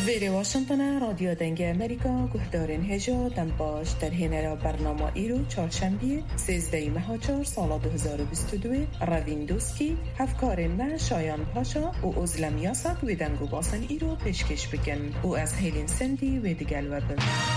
ویری واشنطن رادیو دنگ امریکا گهدارین هجا دنباش در هنر برنامه ایرو چهارشنبه 13 ماه 4 سال 2022 روین دوسکی هفکارین ما شایان پاشا و ازلم یاسک و دنگو باسن ایرو پیشکش بکن و از هیلین سندی و دیگل وبن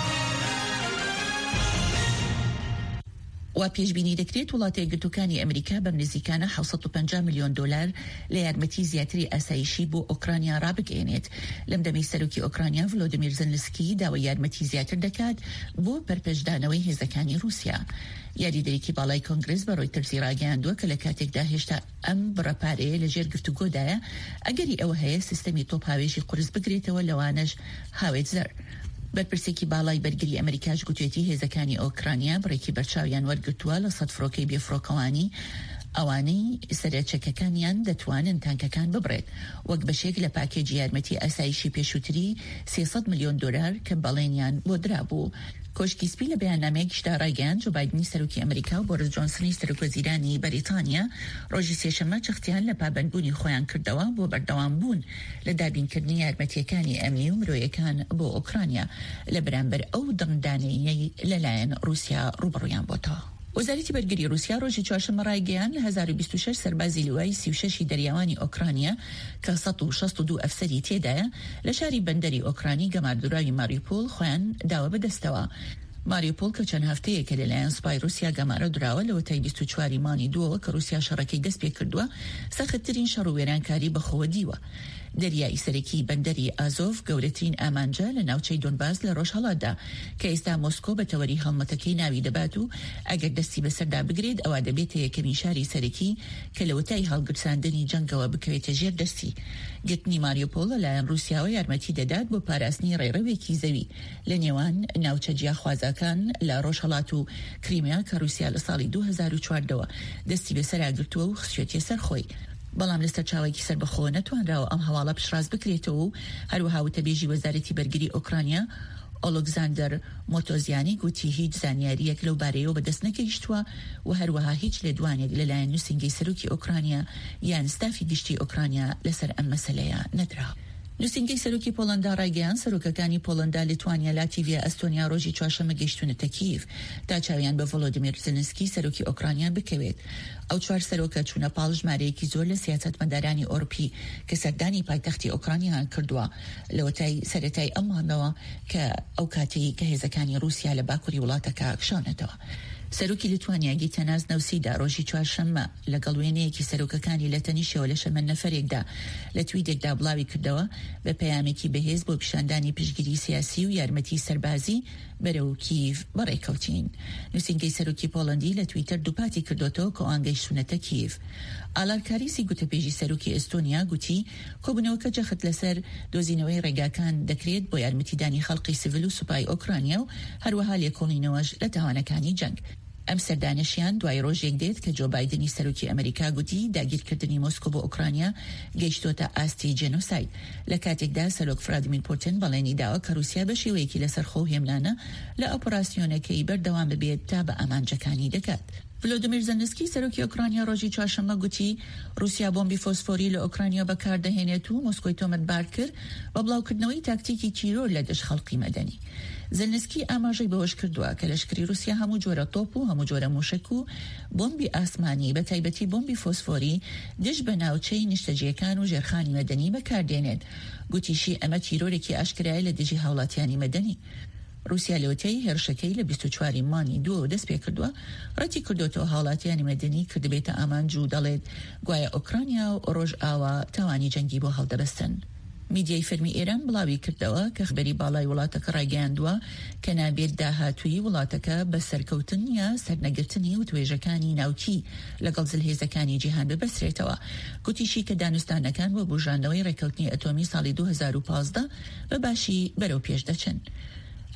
و پیشبینی دەکرێت وڵاتە یەکگرتووەکانی ئەمریکا بەم نزیکانە 750 میلیۆن دلار لە یارمەتی زیاتری ئاسایشی بۆ ئۆکرانیا ڕابگەێنێت. لەم دەمەی سەرۆکی ئۆکرانیا ڤلۆدیمیر زەلنسکی داوای یارمەتی زیاتر دەکات بۆ بەرپەشدانەوەی هێزەکانی رووسیا. یاریدەرێکی باڵای کۆنگرس بە ڕۆیتەرز ڕاگەیاندووە کە لە کاتێکدا هێشتا ئەم بڕەپارەیە لەژێر گفتوگۆدایە ئەگەری ئەوە هەیە سیستەمی تۆپ هاوێژی قورس بگرێتەوە لەوانەش هاوێت زەر. بەرپرسێکی باڵای بەرگری ئەمریکاش گوتوێتی هێزەکانی ئۆکرانیا بڕێکی بەرچاویان وەرگرتووە لە سەد فڕۆکەی بێفڕۆکەوانی ئەوانەی سەرچەکەکانیان دەتوانن تانکەکان ببڕێت وەک بەشێک لە پاکێجی یارمەتی ئاسایشی پێشووتری 300 میلیۆن دلار کە بەڵێنیان بۆ درابوو. کۆشکی سپی لە بەیاننامەیەکیشدا ڕایگەیاند جو بایدنی سەرۆکی ئەمریکا و بۆریس جۆنسنی سەرۆکوەزیرانی بەریتانیا ڕۆژی سێشەممە چەختیان لە پابەندبوونی خۆیان کردەوە بۆ بەردەوام بوون لە دابینکردنی یارمەتیەکانی ئەمنی و مرۆیەکان بۆ ئۆکرانیا لە بەرامبەر ئەو دڵندانەیەی لەلایەن رووسیا ڕوبڕوویان بۆتەوە. وەزارەتی بەرگری رووسیا ڕۆژی چوارشەممە ڕایگەیاند لە 1026 سەربازی لواایی 36 دەریاوانی ئۆکرانیا کە 162 ئەفسەری تێدایە لە شاری بەندەری ئۆکرانی گەماردوراوی ماریوپۆل خۆیان داوە بەدەستەوە. ماریوپۆل کە چەند هەفتەیە کە لەلایەن سوپای رووسیا گەمارە دراوە لە وەتای 24 مانی دووەوە کە رووسیا شەڕەکەی دەست پێ کردووە سەختترین شەڕ و وێرانکاری بەخۆوە دیوە. دەریای سەرەکی بەندەری ئازۆف گەورەترین ئامانجە لە ناوچەی دۆنباس لە ڕۆژهەڵاتدا کە ئێستا مۆسکۆ بە تەوەری هەڵمەتەکەی ناوی دەبات و ئەگەر دەستی بەسەردا بگرێت ئەوە دەبێتە یەکەمین شاری سەرەکی کە لە وەتای هەڵگرساندنی جەنگەوە بکەوێتە ژێر دەستی. گرتنی ماریوپۆل لەلایەن رووسیاوە یارمەتی دەدات بۆ پاراستنی ڕێڕەوێکی زەوی لە نێوان ناوچە جیاخوازەکان لە ڕۆژهەڵات و کریمیا کە رووسیا لە ساڵی 2004ەوە دەستی بەسەرگرتووە و خسوێتی سەرخۆی. بەڵام لەسەر چاوێکی سەربەخۆ نەتوانراوە ئەم هەواڵە پشڕاست بکرێتەوە و هەروەها وتەبێژی وەزارەتی بەرگری ئۆکرانیا ئۆلۆگزاندەر مۆتۆزیانی گوتی هیچ زانیاریەک لەو بارەیەوە بەدەست نەکەیشتووە و هەروەها هیچ لێدوانێک لەلایەن نووسینگەی سەرۆکی ئۆکرانیا یان ستافی گشتی ئۆکرانیا لەسەر ئەم مەسەلەیە نەدرا. نووسینگەی سەرۆکی پۆڵەندا ڕایگەیاند سەرۆکەکانی پۆڵەندا لیتوانیا لاتیڤیا ئەستۆنیا ڕۆژی چوارشەممە گەیشتونەتە کیڤ تا چاویان بە ڤڵۆدیمیر زەلنسکی سەرۆکی ئۆکرانیان بکەوێت. ئەو چوار سەرۆکە چوونە پاڵ ژمارەیەکی زۆر لە سیاسەتمەدارانی ئۆروپی کە سەردانی پایتەختی ئۆکرانیان کردووە لە وەتای سەرەتای ئەم مانگەوە کە ئەو کاتەی کە هێزەکانی رووسیا لە باکووری وڵاتەکە کشانەتەوە. سەرۆکی لیتوانیا گیتەناز نەوسیدا ڕۆژی چوارشەممە لەگەڵ وێنەیەکی سەرۆکەکانی لە تەنیشەوە لە شەمە نەفەرێکدا لە تویدێکدا بڵاوی کردەوە بە پەیامێکی بەهێز بۆ پیشاندانی پشگیری سیاسی و یارمەتی سەربازی بەرەو کیڤ بەڕێکەوتین. نووسینگەی سەرۆکی پۆڵەندی لە تویتەر دووپاتی کردوتەوە کە ئەنگەیشتونەتە کیڤ. ئالارکاریسی گوتەپێژی سەرۆکی ئێستۆنیا گوتی کۆبوونەوەکە جەخت لەسەر دۆزینەوەی ڕێگاکان دەکرێت بۆ یارمەتیدانی خەڵقی سیڤیل و سوپای ئۆکرانیا و هەروەها لێکۆڵینەوەش لە تاوانەکانی جەنگ. ئەم سەردانشیان دوای ڕۆژێک دێت کە جۆ بایدنی سەرۆکی ئەمریکا گوتی داگیرکردنی مۆسکۆ بۆ ئۆکرانیا گەیشتۆتە ئاستی جێنۆساید لە کاتێکدا سەرۆک ڤلادیمیر پوتین بەڵێنی داوە کە رووسیا بە شێوەیەکی لەسەرخۆ هێمنانە لە ئۆپەراسیۆنەکەی بەردەوام ببێت تا بە ئامانجەکانی دەکات. ڤلۆدیمیر زەلنسکی سەرۆکی ئۆکرانیا ڕۆژی چوارشەممە گوتی رووسیا بۆمبی فۆسفۆری لە ئۆکرانیا بەکاردەهێنێت و مۆسکۆی تۆمەتبار کرد بە بڵاوکردنەوەی تاکتیکی تیرۆر لە دژ خەڵقی مەدەنی. زەلنسکی ئاماژەی بەوەش کردووە کە لەشکری رووسیا هەموو جۆرە تۆپ و هەموو جۆرە موشک و بۆمبی ئاسمانی بە تایبەتی بۆمبی فۆسفۆری دژ بە ناوچەی نیشتەجیەکان و ژێرخانی مەدەنی بەکاردێنێت. گوتیشی ئەمە تیرۆرێکی ئاشکرایە لە دژی هاوڵاتیانی مەدەنی. رووسیا لەوتەی هێرشەکەی لە 24 مانی دووە دەست پێ کردووە ڕەتی کردوتەوە هاوڵاتیانی مەدەنی کردبێتە ئامانج و دەڵێت گوایە ئۆکرانیا و ڕۆژ ئاوا تاوانی جەنگی بۆ هەڵدەبەستن. میدیای فەرمی ئێران بڵاوی کردەوە کە خبەری باڵای وڵاتەکە ڕایگەیاندووە کە نابێت داهاتووی وڵاتەکە بە سەرکەوتن یا سەرنەگرتنی و توێژەکانی ناوکی لەگەڵ جلهێزەکانی جیهان ببەسرێتەوە. گوتیشی کە دانوستانەکان بۆ بژاندنەوەی ڕێکەوتنی ئەتۆمی ساڵی 2015 بە باشی بەرەو پێش دەچن.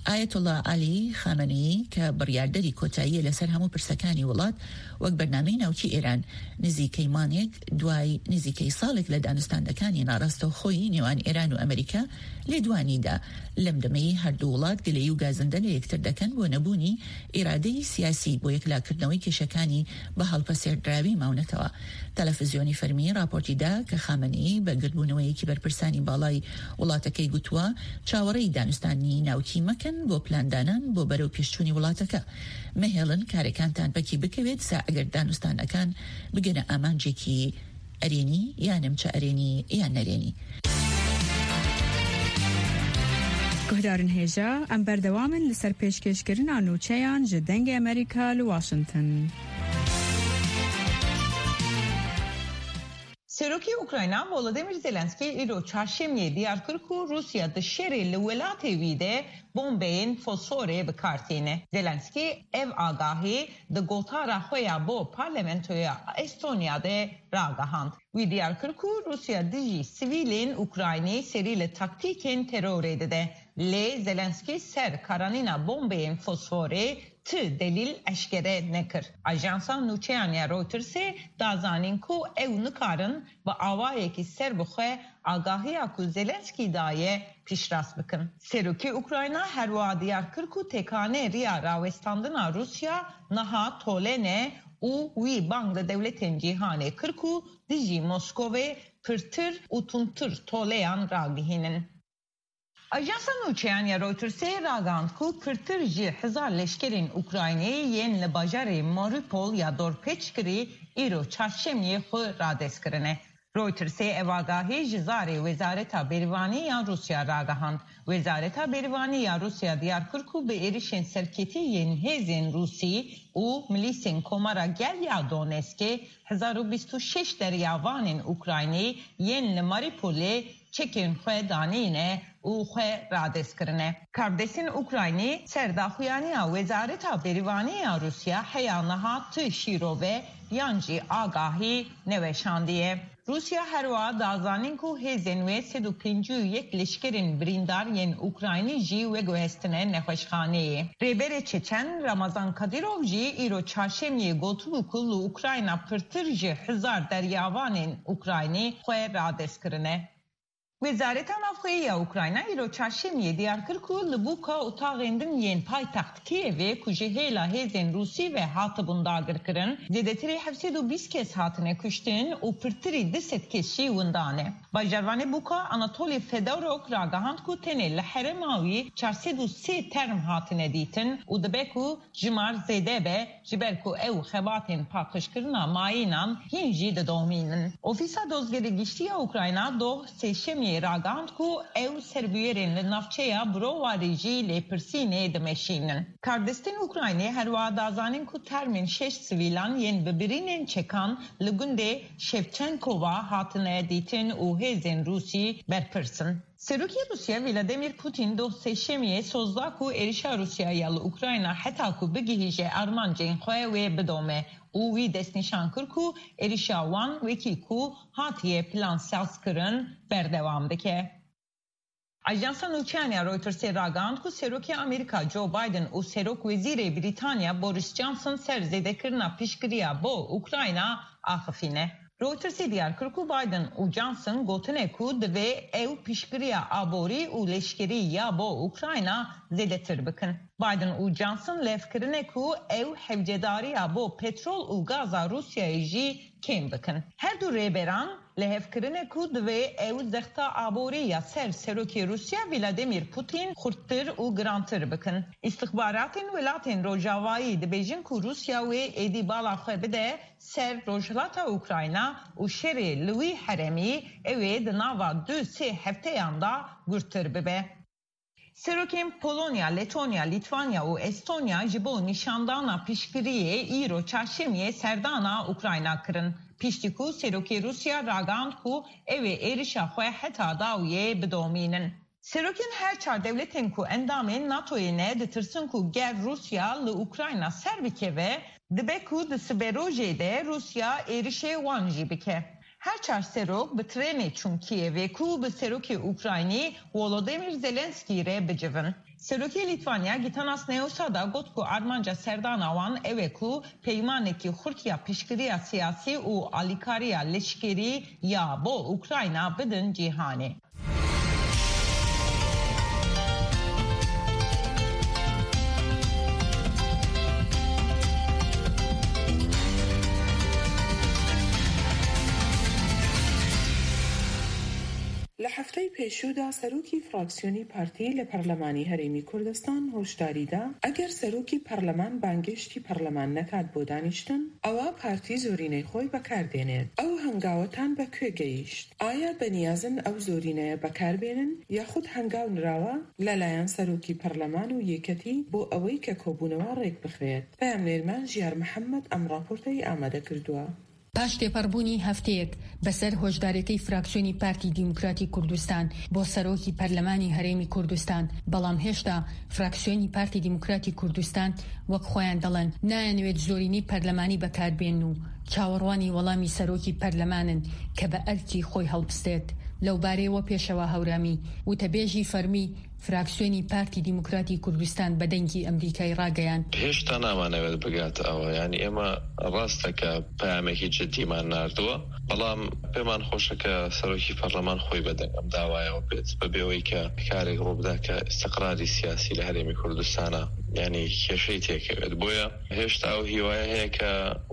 ئایەتوڵا عەلی خامنەیی کە بڕیاردەری کۆتاییە لەسەر هەموو پرسەکانی وڵات وەک بەرنامەی ناوچی ئێران نزیکەی مانێک دوای نزیکەی ساڵێک لە دانوستاندەکانی ناڕاستەوخۆیی نێوان ئێران و ئەمریکا لێدوانیدا لەم دەمەی هەردوو وڵات گلەیی و گازندە لە یەکتر دەکەن بۆ نەبوونی ئیرادەی سیاسی بۆ یەکلاکردنەوەی کێشەکانی بە هەڵپەسێردراوی ماونەتەوە. تەلەڤیزیۆنی فەرمی راپۆرتیدا کە خامنەیی بە گرتبوونەوەیەکی بەرپرسانی باڵای وڵاتەکەی گوتووە چاوەڕێی دانوستانی ناوکی مەکەن بۆ پلاندانان بۆ بەرەو پێشچوونی وڵاتەکە. مەهێڵن کارەکانتان بەکی بکەوێت سا ئەگەر دانوستانەکان بگەنە ئامانجێکی ئەرێنی یان نەمچە ئەرێنی یان نەرێنی. گهدارن هێژە ئەم بەردەوامن لەسەر پێشکەشکردنا نوچەیان ji dengê Amerîka li Washington. Serokê Ukrayna Volodymyr Zelenskiy îro çarşemiyê diyar kir ku Rusya di şerê li welatê wî de bombeyên fosforê bikartîne. Zelenskiy ev agahî di gotara xwe ya bo parlamentoya Estonya de ragihand. Wî diyar kir ku Rusya dijî sivîlên Ukraynî serî li taktîkên terorê dide. Lê Zelenskiy ser karanîna bombeyên fosforê tı delil eşkere nekir. Ajansa nûçeyan ya Reuters'ê dazanîn ku ew nikarin bi awayekî ser bixwe agahiya ku Zelenskiy daye pişrast bikin. Serokê Ukrayna herwa diyar kir ku tekanê riya rawestandina Rusya niha tolene û wî bang li dewletên cîhanê kir ku dijî Moskovê pirtir û tuntir toleyan ragihînin. Ajansa nûçeyan ya Reuters'ê ragand ku pirtir ji hezar leşkerên Ukraynayê yên li bajarê Mariupol ya dorpêçkirî îro çarşemiyê xwe radestkirine. Reuters'ê evagahî ji zarê Wezareta Berîvanî ya Rusya ragihand. Wezareta Berîvanî ya Rusya diyar kir ku bi êrişên serketî yên hêzên Rûsî û milîsên Komara Gel ya Donetskê 1026 deryavanên Ukraynî yên li Mariupolê çekên xwe danîne û xwe radestkirine. Kardesên Ukraynî serdaxuyaniya Wezareta Berîvanî ya Rusya heya niha ti şîrove yan jî agahî neweşandiye. Rusya herwa dazanîn ku hêzên wê 151 leşkerên birîndar yên Ukraynî jî veguhestine nexweşxaneyê. Rêberê Çeçen Ramazan Kadyrov jî îro çarşemiyê gotibû ku li Ukrayna pirtir ji hezar deryavanên Ukraynî xwe radestkirine. Wezareta Navxweyî ya Ukrayna îro çarşemiyê diyar kir ku li bûka otağên din yên paytext Kiyevê ku ji hêla hêzên Rûsî ve hatibûn dagirkirin, zêdetirê 720 kes hatine kuştin û pirtirî 200 kes jî windane. Bajarvanê bûka Anatolî Fedorok ragihand ku tenê li herêma wî 403 term hatine dîtin û dibe ku jimar zêde be ji ber ku ew xebatên paqijkirina mayînan hîn jî didomînin. Ofîsa Dozgerê Giştî ya Ukrayna doh sêşemiyê ragand ku ew serbûyerên li navçeya Brovarê jî lêpirsînê dimeşînin. Kardestên Ukraynê herwa dazanîn ku termên 6 sivîlan yên bi birînên çekan li gundê Shevchenkova hatine dîtin û hêzên Rûsî berpirsin. Serokê Rusya Vladimir Putin doh sêşemiyê sozda ku êrişa Rusyaya li Ukrayna heta ku bigihîje armancên xwe wê bidome û wî destnîşan kir ku êrişa wan wekî ku hatiye plansazkirin berdewam dike. Ajansa nûçeyan ya Reuters'ê ragand ku Serokê Amerîka Joe Biden û Serok Wezîrê Brîtanya Boris Johnson ser zêdekirina piştgiriya bo Ukrayna axifîne. Reuters'ê diyar kir ku Biden û Johnson gotine ku divê ew piştgiriya aborî û leşkerî ya bo Ukrayna zêdetir bikin. Biden û Johnson lêvkirine ku ew hevcedariya bo petrol û gaza Rusyayê jî kêm bikin. Her du rêberan lêvkirine ku divê ew zexta aborî ya ser Serokê Rusya Vladimir Putin xurttir û girantir bikin. İstixbaratên welatên Rojavayî dibêjin ku Rusya wê êdî bala xwe bide ser rojhilata Ukrayna û şerê li wî herêmî ew ê di nava 2-3 hefteyan da gurtir bibe. Serokên Polonya, Letonya, Litvanya û Estonya ji bo nîşandana piştgiriyê îro çarşemiyê serdana Ukrayna kirin. Piştî ku Serokê Rusya ragand ku ew ê êrişa xwe heta dawiyê bidomînin. Serokên her çar devletên ku endamên NATOyê ne ditirsin ku ger Rusya li Ukrayna ser bikeve, dibe ku di siberojê de Rusya êrişê wan jî bike. هر چهار سروک به ترین چون کیوه کو به سروک اوکراینی ولودیمیر زلنسکی ره بجون. سروکی لیتوانیا گیتاناس نیوسادا گفت که ارمانجا سردان آوان اوه کو پیمانه که خورتیا پیشگیری سیاسی و آلیکاریا لشکری یا با اوکراینا بدن جهانه. لحفته پیشودا سروکی فراکسیونی پارتی لپارلمانی هرمی کردستان هشداری دا اگر سروکی پارلمان بانگشتی پارلمان نکات بودانیشتن اوا پارتی زورینه خوی بکار دینید او هنگاوتان بکوی گیشت آیا بنیازن او زورینه بکار بینن یا خود هنگاو نراوا للایان سروکی پارلمان و یکتی بو اوی که کوبونوا ریک بخرید پیامنرمان جیار محمد ام راپورتی آماده کردوا پاش تێپەڕبوونی هەفتەیەک بەسەر هۆشدارەکەی فراکسیۆنی پارتی دیموکراتی کوردستان بۆ سەرۆکی پەرلەمانی هەرێمی کوردستان بەڵام هێشتا فراکسیۆنی پارتی دیموکراتی کوردستان وەک خۆیان دەڵێن نایەنوێت زۆرینەی پەرلەمانی بەکاربێن و چاوەڕوانی وەڵامی سەرۆکی پەرلەمانن کە بە ئەرکی خۆی هەڵبستێت لەو بارەیەوە پێشەوە هەورامی وتەبێژی فەرمی فراکسیۆنی پارتی دیموکراتی کوردستان بە دەنگی ئەمریکای ڕاگەیان هێشتا نامانەوێت بگات ئەوە یعنی ئێمە ڕاستەکە پامێکی جدیمان ناردووە بەڵام پێمان خۆشە کە سەرۆکی پەرلەمان خۆی بەدەنگ ئەم داوایەوە بێت بەبێەوەی کە کارێک ڕووبدا کە استقراری سیاسی لە هەرێمی کوردستانە یعنی کێشەی تێکەوێت بۆیە هێشتا ئەو هیوایە هەیە کە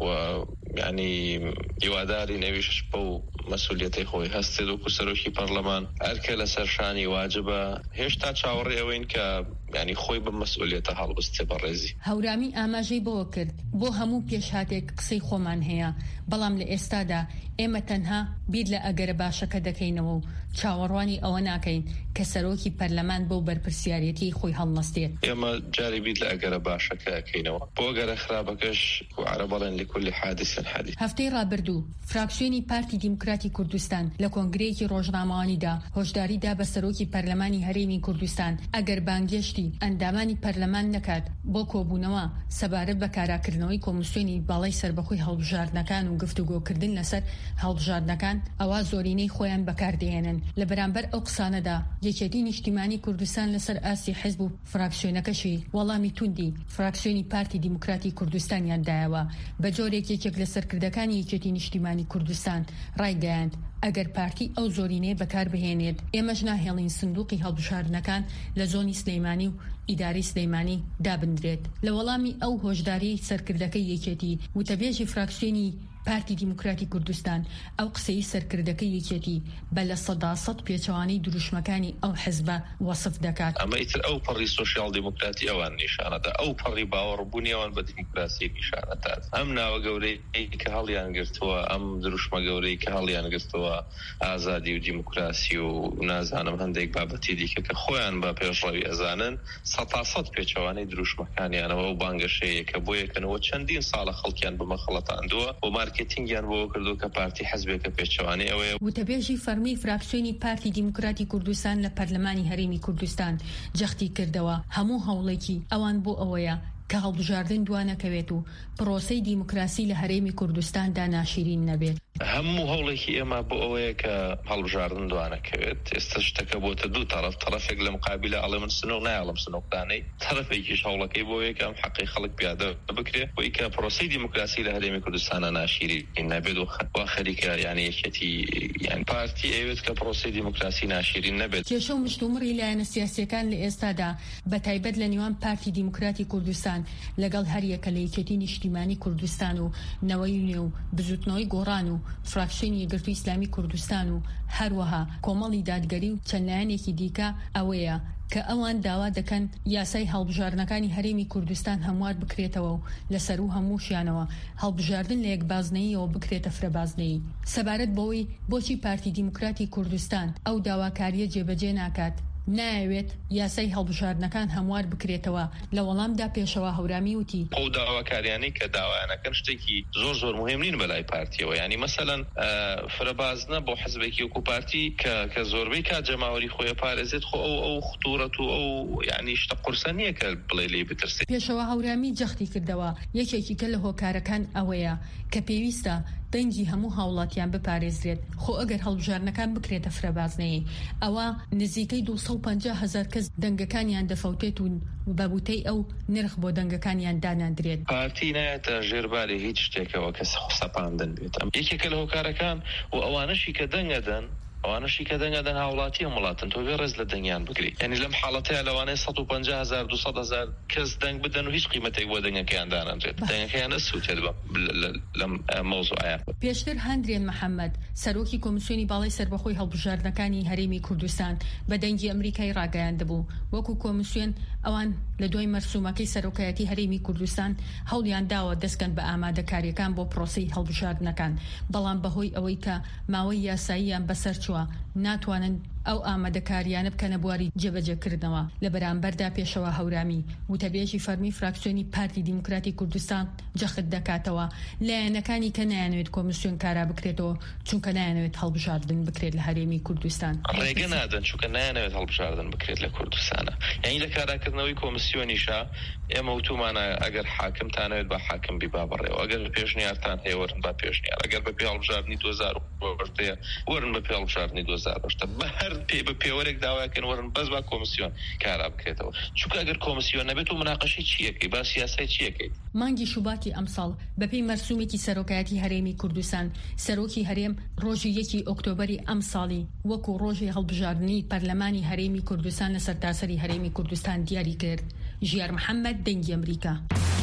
یعنی هیواداری نەویش بە و مەسئولیەتی خۆی هەستێت وەکو سەرۆکی پەرلەمان هەرکە لەسەر شانی واجبە هێشتا چاوەڕێ ئەوەین کە یعنی خۆی بە مەسئولیەتە هەڵبستێ بەڕێزی هەورامی ئاماژەی بۆ کرد بۆ هەموو پێشهاتێک قسەی خۆمان هەیە بەڵام لە ئێستادا ئێمە تەنها بیر لە ئەگەرە باشەکە دەکەینەوە و چاوەڕوانی ئەوە ناکەین کە سەرۆکی پەرلەمان بۆ بەرپرسیارەتی خۆی هەڵنەستێت ئێمە جاری بیر لە ئەگەرە باشەکە ئەکەینەوە بۆ ئەگەرە خراپەکەش وعرە بەڵێن لكل حادث حادث هەفتەی ڕابردوو فراکسیۆنی پارتی دیموکراتی کوردستان لە کۆنگرەیەکی ڕۆژنامەوانیدا هۆشداریدا بە سەرۆکی پەرلەمانی هەرێمی کوردستان ئەگەر بانگێشتی ئەندامانی پەرلەمان نەکات بۆ کۆبوونەوە سەبارەت بە کاراکردنەوەی کۆمیسیۆنی باڵای سربەخۆی هەڵبژاردنەکان و گفتوگۆکردن لەسەر هەڵبژاردنەکان ئەوا زۆرینەی خۆیان بەکاردێنن لە بەرامبەر ئەو قسانەدا یەکێتی نیشتیمانی کوردستان لەسەر ئاسی حیزب و فراکسیۆنەکەشی وەڵامی توندی فراکسیۆنی پارتی دیموکراتی کوردستانیان دایەوە بە جۆرێک یەکێک لە سەرکردەکانی یەکێتی نیشتیمانی کوردستان ڕایگەیاند ئەگەر پارتی ئەو زۆرینەیە بەکار بهێنێت ئێمەش ناهێڵین سندوقی هەڵبژاردنەکان لە زۆنی سلەیمانی و ئیداری سلەیمانی دابندرێت لە وەڵامی ئەو هۆشداری سەرکردەکەی یەکێتی وتەبێژی فراکسیۆنی پارتی دیموکراتی کوردستان ئەو قسەی سەرکردەکەی یەکێتی بە لە 100% پێچەوانەی دروشمەکانی ئەو حیزبە وەسف دەکات ئەمە ئیتر ئەو پەڕی سۆشیال دیموکراتی ئەوان نیشانەدا ئەو پەڕی باوەڕبوونی ئەوان بە دیموکراسی نیشانەدات ئەم ناوە گەورەی کە هەڵیان گرتووە ئەم دروشمە گەورەی کە هەڵیان گرتووە ئازادی و دیموکراسی و نازانم هەندێک بابەتی دیکە کە خۆیان بە پێشڕەوی ئەزانن 100% پێچەوانەی دروشمەکانیانەوە و بانگەشەیە کە بۆ یەکەنەوە چەندین ساڵە خەڵکیان بمەخەڵەتاندووە و مارکتینگیان بۆ کردو کە پارتی حەزبێکە پێچەوانەی ئەوەیە وتەبێژی فەرمی فراکسیۆنی پارتی دیموکراتی کوردستان لە پەرلەمانی هەرێمی کوردستان جەختی کردەوە هەموو هەوڵێکی ئەوان بۆ ئەوەیە کە هەڵبژاردن دوانەکەوێت و پرۆسەی دیموکراسی لە هەرێمی کوردستاندا ناشرین نەبێت هەموو هەوڵێکی ئێمە بۆ ئەوەیە کە هەڵبژاردن دوانەکەوێت ئێستا شتەکە بۆتە دوو تەرەف تەرەفێک لە مقابلە ئەڵێ من سنوور نایڵم سنووردانەی تەرەفێکیش هەوڵەکەی بۆ یەکەم حەقی خەڵک پیادە بکرێت بۆی کە پرۆسەی دیموکراسی لە هەرێمی کوردستانە ناشرین نەبێت و خەریکە یعنی یەکێتی یعنی پارتی ئەوێت کە پرۆسەی دیموکراسی ناشرین نەبێت کێشە و مشتومڕی لایەنە سیاسیەکان لە ئێستادا بە تایبەت لە نێوان پارتی دیموکراتی کوردستان لەگەڵ هەر یەکە لە یەکێتی نیشتیمانی کوردستان و نەوەی نوێ و بزوتنەوەی گۆڕان و فراکسیۆنی یەکگرتووی ئیسلامی کوردستان و هەروەها کۆمەڵی دادگەری و چەندلایەنێکی دیکە ئەوەیە کە ئەوان داوا دەکەن یاسای هەڵبژاردنەکانی هەرێمی کوردستان هەموار بکرێتەوە و لەسەر و هەمووشیانەوە هەڵبژاردن لە یەکبازنەییەوە بکرێتە فرەبازنەیی سەبارەت بەوەی بۆچی پارتی دیموکراتی کوردستان ئەو داواکاریە جێبەجێ ناکات نایەوێت یاسای هەڵبژاردنەکان هەموار بکرێتەوە لە وەڵامدا پێشەوە هەورامی وتی ئەو داواکاریانەی کە داوایانەکەن شتێکی زۆر مهم نین بەلای پارتیەوە ینی مەسەلەن فرەبازنە بۆ حزبێکی وەکو پارتی کە زۆربەی کات جەماوەری خۆی پارێزێت خۆ ئەو خوتورەت و ئەو یعنی شتە قورسە نییە کە بڵێ لێ بترسێت پێشەوە هەورامی جەختی کردەوە یەکێکی کە لە هۆکارەکان ئەوەیە کە پێویستە دەنگی هەموو هاوڵاتیان بپارێزرێت خۆ ئەگەر هەڵبژارنەکان بکرێتە فرەبازنەیە ئەوە نزیکەی 250,000 کەس دەنگەکانیان دەفەوتێت و بەبوتەی ئەو نرخ بۆ دەنگەکانیان دانادرێت. پارتی نایەتە ژێرباری هیچ شتێکەوە کەس سەپاندن بێت. یەکێکە لە هۆکارەکان و ئەوانەشی کە دەنگەدەن ئەوانەشی کە دەنگەدەن هاوڵاتی وڵاتن تۆ بێ ڕێز لە دەنگیان بگریت. یعنی لەم حاڵەتەیە لەوانەیە 150,000 200,000 کەس دەنگ بدەن و هیچ قیمەتێک بۆ دەنگەکەیان دانەدرێت. دەنگەکەیان نەسووتێت لەم مەوزوعەیە. پێشتر هەندرێن محەممەد سەرۆکی کۆمیسیۆنی باڵای سەربەخۆی هەڵبژاردنەکانی هەرێمی کوردستان بە دەنگی ئەمریکای ڕاگەیاندەبوو وەکو کۆمیسیۆن ئەوان لە دوای مەرسومەکەی سەرۆکایەتی هەرێمی کوردستان هەوڵیان داوە دەستکەن بە ئامادەکاریەکان بۆ پرۆسەی هەڵبژاردنەکان بەڵام بەهۆی ئەوەی کە ماوەی یاساییان بەسەر ناتوانن ئەو ئامادەکاریانە بکەنە بواری جێبەجێکردنەوە لە بەرامبەردا پێشەوە هەورامی وتەبێژی فەرمی فراکسیۆنی پارتی دیموکراتی کوردستان جەخت دەکاتەوە لایەنەکانی کە نایانوێت کۆمیسیۆن کارا بکرێتەوە چونکە نایانوێت هەڵبژاردن بکرێت لە هەرێمی کوردستان ڕێگە نادەن چونکە نایانوێت هەڵبژاردن بکرێت لە کوردستانە یعنی لە کاراکردنەوەی کۆمیسیۆنیشا ئێمە وتومانە ئەگەر حاکمتانەوێت بە حاکم بی با بڕێەوە ئەگەر پێشنیارتان هەیە وەرن بە پێشنیار ئەگەر بە پێ هەڵبژاردنی 2008 وەرن بە پێ هەڵبژاردنی 2008 بە هەر بە پێوەرێک داواکەن وەرن بەس با کۆمیسیۆن کارا بکرێتەوە چونکە ئەگەر کۆمیسیۆن نەبێت و مناقەشەی چیەکەی با سیاسەی چیەکەیت. مانگی شوباتی ئەمساڵ بەپێی مەرسومێکی سەرۆکایەتی هەرێمی کوردستان سەرۆکی هەرێم ڕۆژی 1 ئۆکتۆبەری ئەم ساڵی وەکو ڕۆژی هەڵبژاردنی پەرلەمانی هەرێمی کوردستان لە سەرتاسەری هەرێمی کوردستان دیاری کرد. ژیار محەممەد دەنگی ئەمریکا.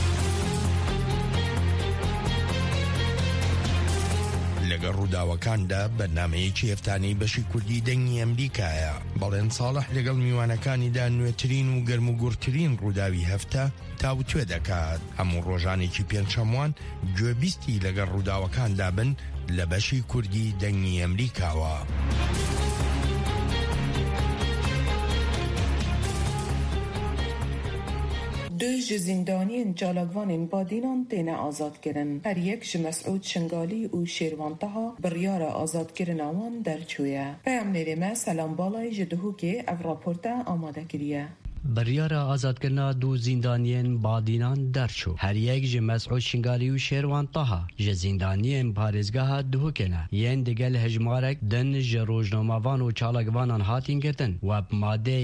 لەگەڵ ڕووداوەکاندا بەرنامەیەکی هەفتانەی بەشی کوردی دەنگی ئەمریکایە بەڵێن ساڵح لەگەڵ میوانەکانیدا نوێترین و گەرموگورترین ڕووداوی هەفتە تاوتوێ دەکات هەموو ڕۆژانێکی پێنجشەموان گوێبیستی لەگەڵ ڕووداوەکاندا بن لە بەشی کوردی دەنگی ئەمریکاوە. دو زندانیان جالگوان بادینان تینا آزاد کرن. هر یک مسعود شنگالی و شیروانتها بریار آزاد کرن آوان در چویه. پیام نیرمه سلام بالای جدهو که او راپورتا آماده کریه. بریار آزادکردنا دو زندانیان بادینان درچو هر یک ج مسعود شنگالی و شیروان طه ج زندانیان پارێزگاها دهوکنه یان دگل هجمارک دن ج روزنامه‌وان و چالاکوانان هاتین گرتن و ماده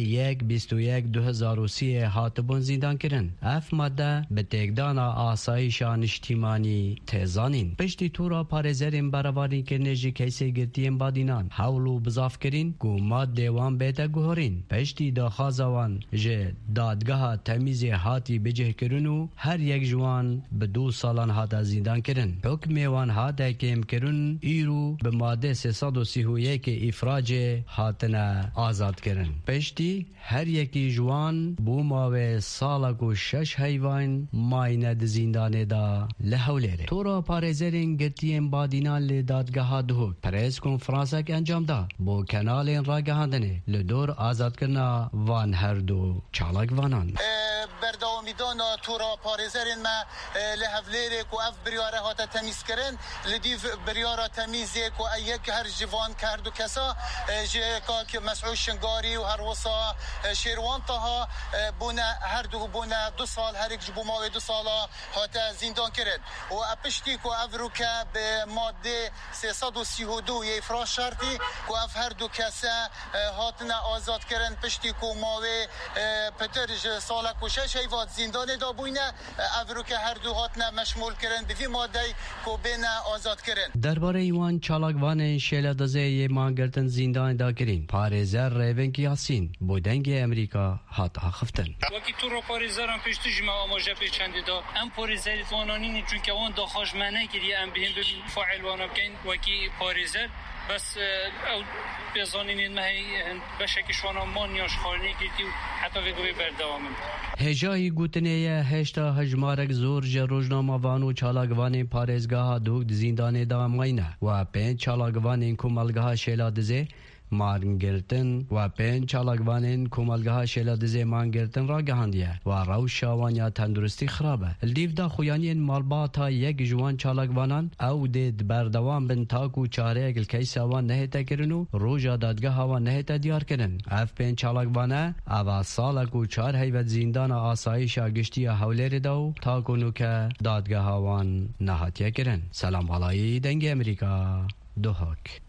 1/21/2030 هاتبون زندان کرن. اف ماده به تکدانا آسایشان اجتماعی تزانین پشتی تورا پارێزەرên بەڕێوەبردن کردنê ji kesê girtiyên badînan hewl û bizaf kirin ku madê wan bête guherîn piştî daxwaza wan دادگاه تمیز هاتی بجهکرن و هر یک جوان به 2 سالان هاتا زندان کرن. حکم وان هاتا کم کرن ایرو به ماده 331 افراج هاتنا آزاد کرن. پشتی هر یکی جوان بو ماوه سالک و 6 حیوان ماینه د زندان دا لحولیره. تورا پارێزەرên girtiyên badînan lê dadgeha dihok press konferansek enjam da bo kanalên ragihandinê li dor azadkirina van her du چالاکوانان برداوامیدان تورا پارێزەرên me li hevlêrê ku ev biryara hate temîzkirin li dîv biryara temîzê ku yek her ji van kerd û kesa ji kakê Mes'ud Şingarî û her wisa Şêrwan Taha bûne her du bûne 2 sal herek ji bo mavê 2 sala hate zîndan kirin û piştî ku ev rûke bi madê 332 yê îfra şertî ku ev her du kese hatine azad kirin piştî ku mavê Peter ji salek û 6 heyvat zindanê da bûyne ev rûke her du hatine meşmûl kirin bi vî madeyê ku bêne azad kirin. Derbarê wan çalakvanên şêledezeyê mangirtin zindanê da kirin. Parêzer Rêvink Yasîn bo dengê Amerîka hat axiftin. Wekî tûra parêzeran pêştî ji me amaje pêçendê da em parêzerî twananînê çûnke wan daxwaş me nekiriye em bihên bibîn faîl wan bikein wekî parêzer bes ew pêzanînên me heye beşekî şwana manya ji xwarinê girtî û heta vê guvê berdewam in. Hêjayî gotinê ye heşta hejmarek zor ji rojnamavan û çalakvanên parêzgeha dûk di zindanê da mayne we 5 çalakvanên ku malgeha Şêladizê مارنگرتن و پین چالاکوانین کومالگاه شیلا دزی مانگرتن را گهاندیه و روش شاوانیا تندرستی خرابه الدیو دا خویانین مالباتا یک جوان چالاکوانان او دید بردوام بن تاکو چاره اگل کیساوان نهیتا کرنو روژا دادگاه آوان نهیتا دیار کرن اف پین چالاکوانه اوا سالکو چار هیوت زیندان آسایش آگشتی حولیر داو تاکو نوکه دادگاه آوان نهاتیا کرن. سلام بالایی دنگ امریکا دوهاک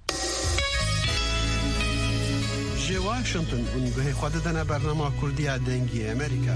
جی واشنطن اونگوه خوددن برنامه کردی دنگی امریکا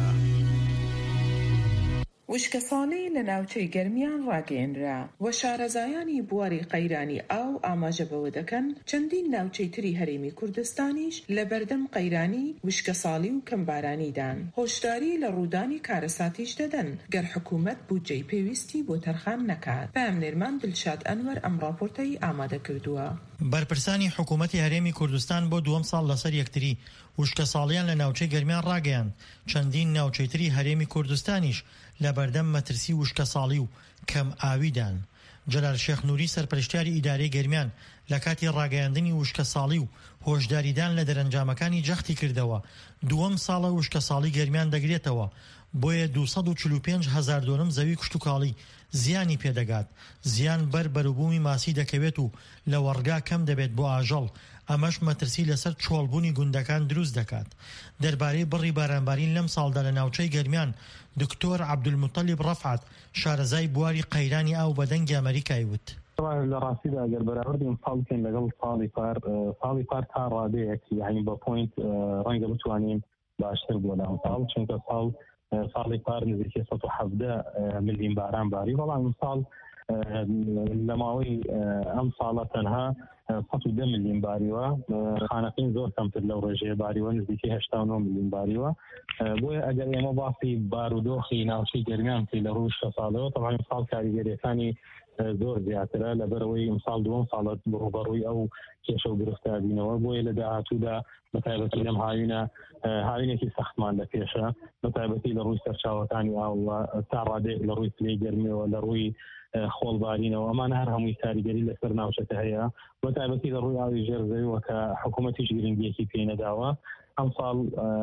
وشکسانی لناوچەی گەرمیان ڕاگەیەنرا و شارەزایانی بواری قەیرانی ئاو ئاماژەبەوە دەکەن چەندین ناوچەی تری هەرێمی کوردستانیش لە بەردەم قەیرانی وشکەساڵی و کەمبارانیدان هۆشداری لە ڕوودانی کارەساتیش دەدەن گەر حکوومەت بودجەی پێویستی بۆ تەرخان نەکات. پامنێرمان دڵشاد ئەنوەر ئەم ڕاپۆرتەی ئامادە کردووە. بەرپرسانی حکوومەتی هەرێمی کوردستان بۆ دووەم ساڵ لەسەر یەکتری وشکەساڵیان لە ناوچەی گەرمیان ڕاگەیاند. چەندین ناوچەی تری هەرێمی کوردستانیش لە بەردەم مەترسی وشکەساڵی و کەم ئاویدان. جەلال شێخ نووری سەرپەرشتیاری ئیدارەی گەرمیان لە کاتی ڕاگەیاندنی وشکەساڵی و هۆشداریدان لە دەرەنجامەکانی جەختی کردەوە. دووەم ساڵە وشکەساڵی گەرمیان دەگرێتەوە بۆیە 245,000 دۆنم زەوی کشتوکاڵی زیانی پێدەگات. زیان بەربوومی ماسی دەکەوێت و لە وەڕگا کەم دەبێت بۆ ئاژەڵ. ئەمەش مەترسی لەسەر چۆڵبوونی گوندەکان دروست دەکات. دەربارەی بڕی بارانبارین لەم ساڵدا لە ناوچەی گەرمیان دکتۆر عەبدولموتەلیب ڕەفعەت شارەزای بواری قەیرانی ئاو بە دەنگی ئەمریکای وت. لە ڕاستیدا ئەگەر بەراوردی ساڵ بکەین لەگەڵ ساڵی پار تا ڕادەیەکی یعنی بە پۆینت ڕەنگە بتوانین باشتر بۆ لەم ساڵ چونکە ساڵی پار نزیکی 170 ملیۆن باران باری بەڵام ساڵ لە ماوەی ئەم ساڵە تەنها 110 ملیۆن باریوە خانەقین زۆر کەمتر لەو ڕێژەیە باریوە نزیکی 89 ملیۆن باریوە. بۆیە ئەگەر ئێمە باسی بارودۆخی ناوچەی گەرمیان بکەین لە ڕووی ساڵەوە تەواوی ساڵ کاریگەریەکانی زۆر زیاترە لەبەرەوەی ئەمساڵ دووەم ساڵەت ڕوبەڕووی ئەو کێشە و گرفتابینەوە بۆیە لە داهاتوودا بەتایبەتی لەم هاوینێکی سەختمان لە پێشە بەتایبەتی لە ڕووی سەرچاوەکانی ئاوە تا ڕادێک لە ڕووی پلەی گەرمیەوە لە ڕووی خۆڵبارینەوە ئەمانە هەر هەمووی کاریگەری لەسەر ناوچەکە هەیە بەتایبەتی لە ڕووی ئاوی ژێرزەویەوە کە حکوومەتیش گرنگیەکی پێی نەداوە. ئەم ساڵ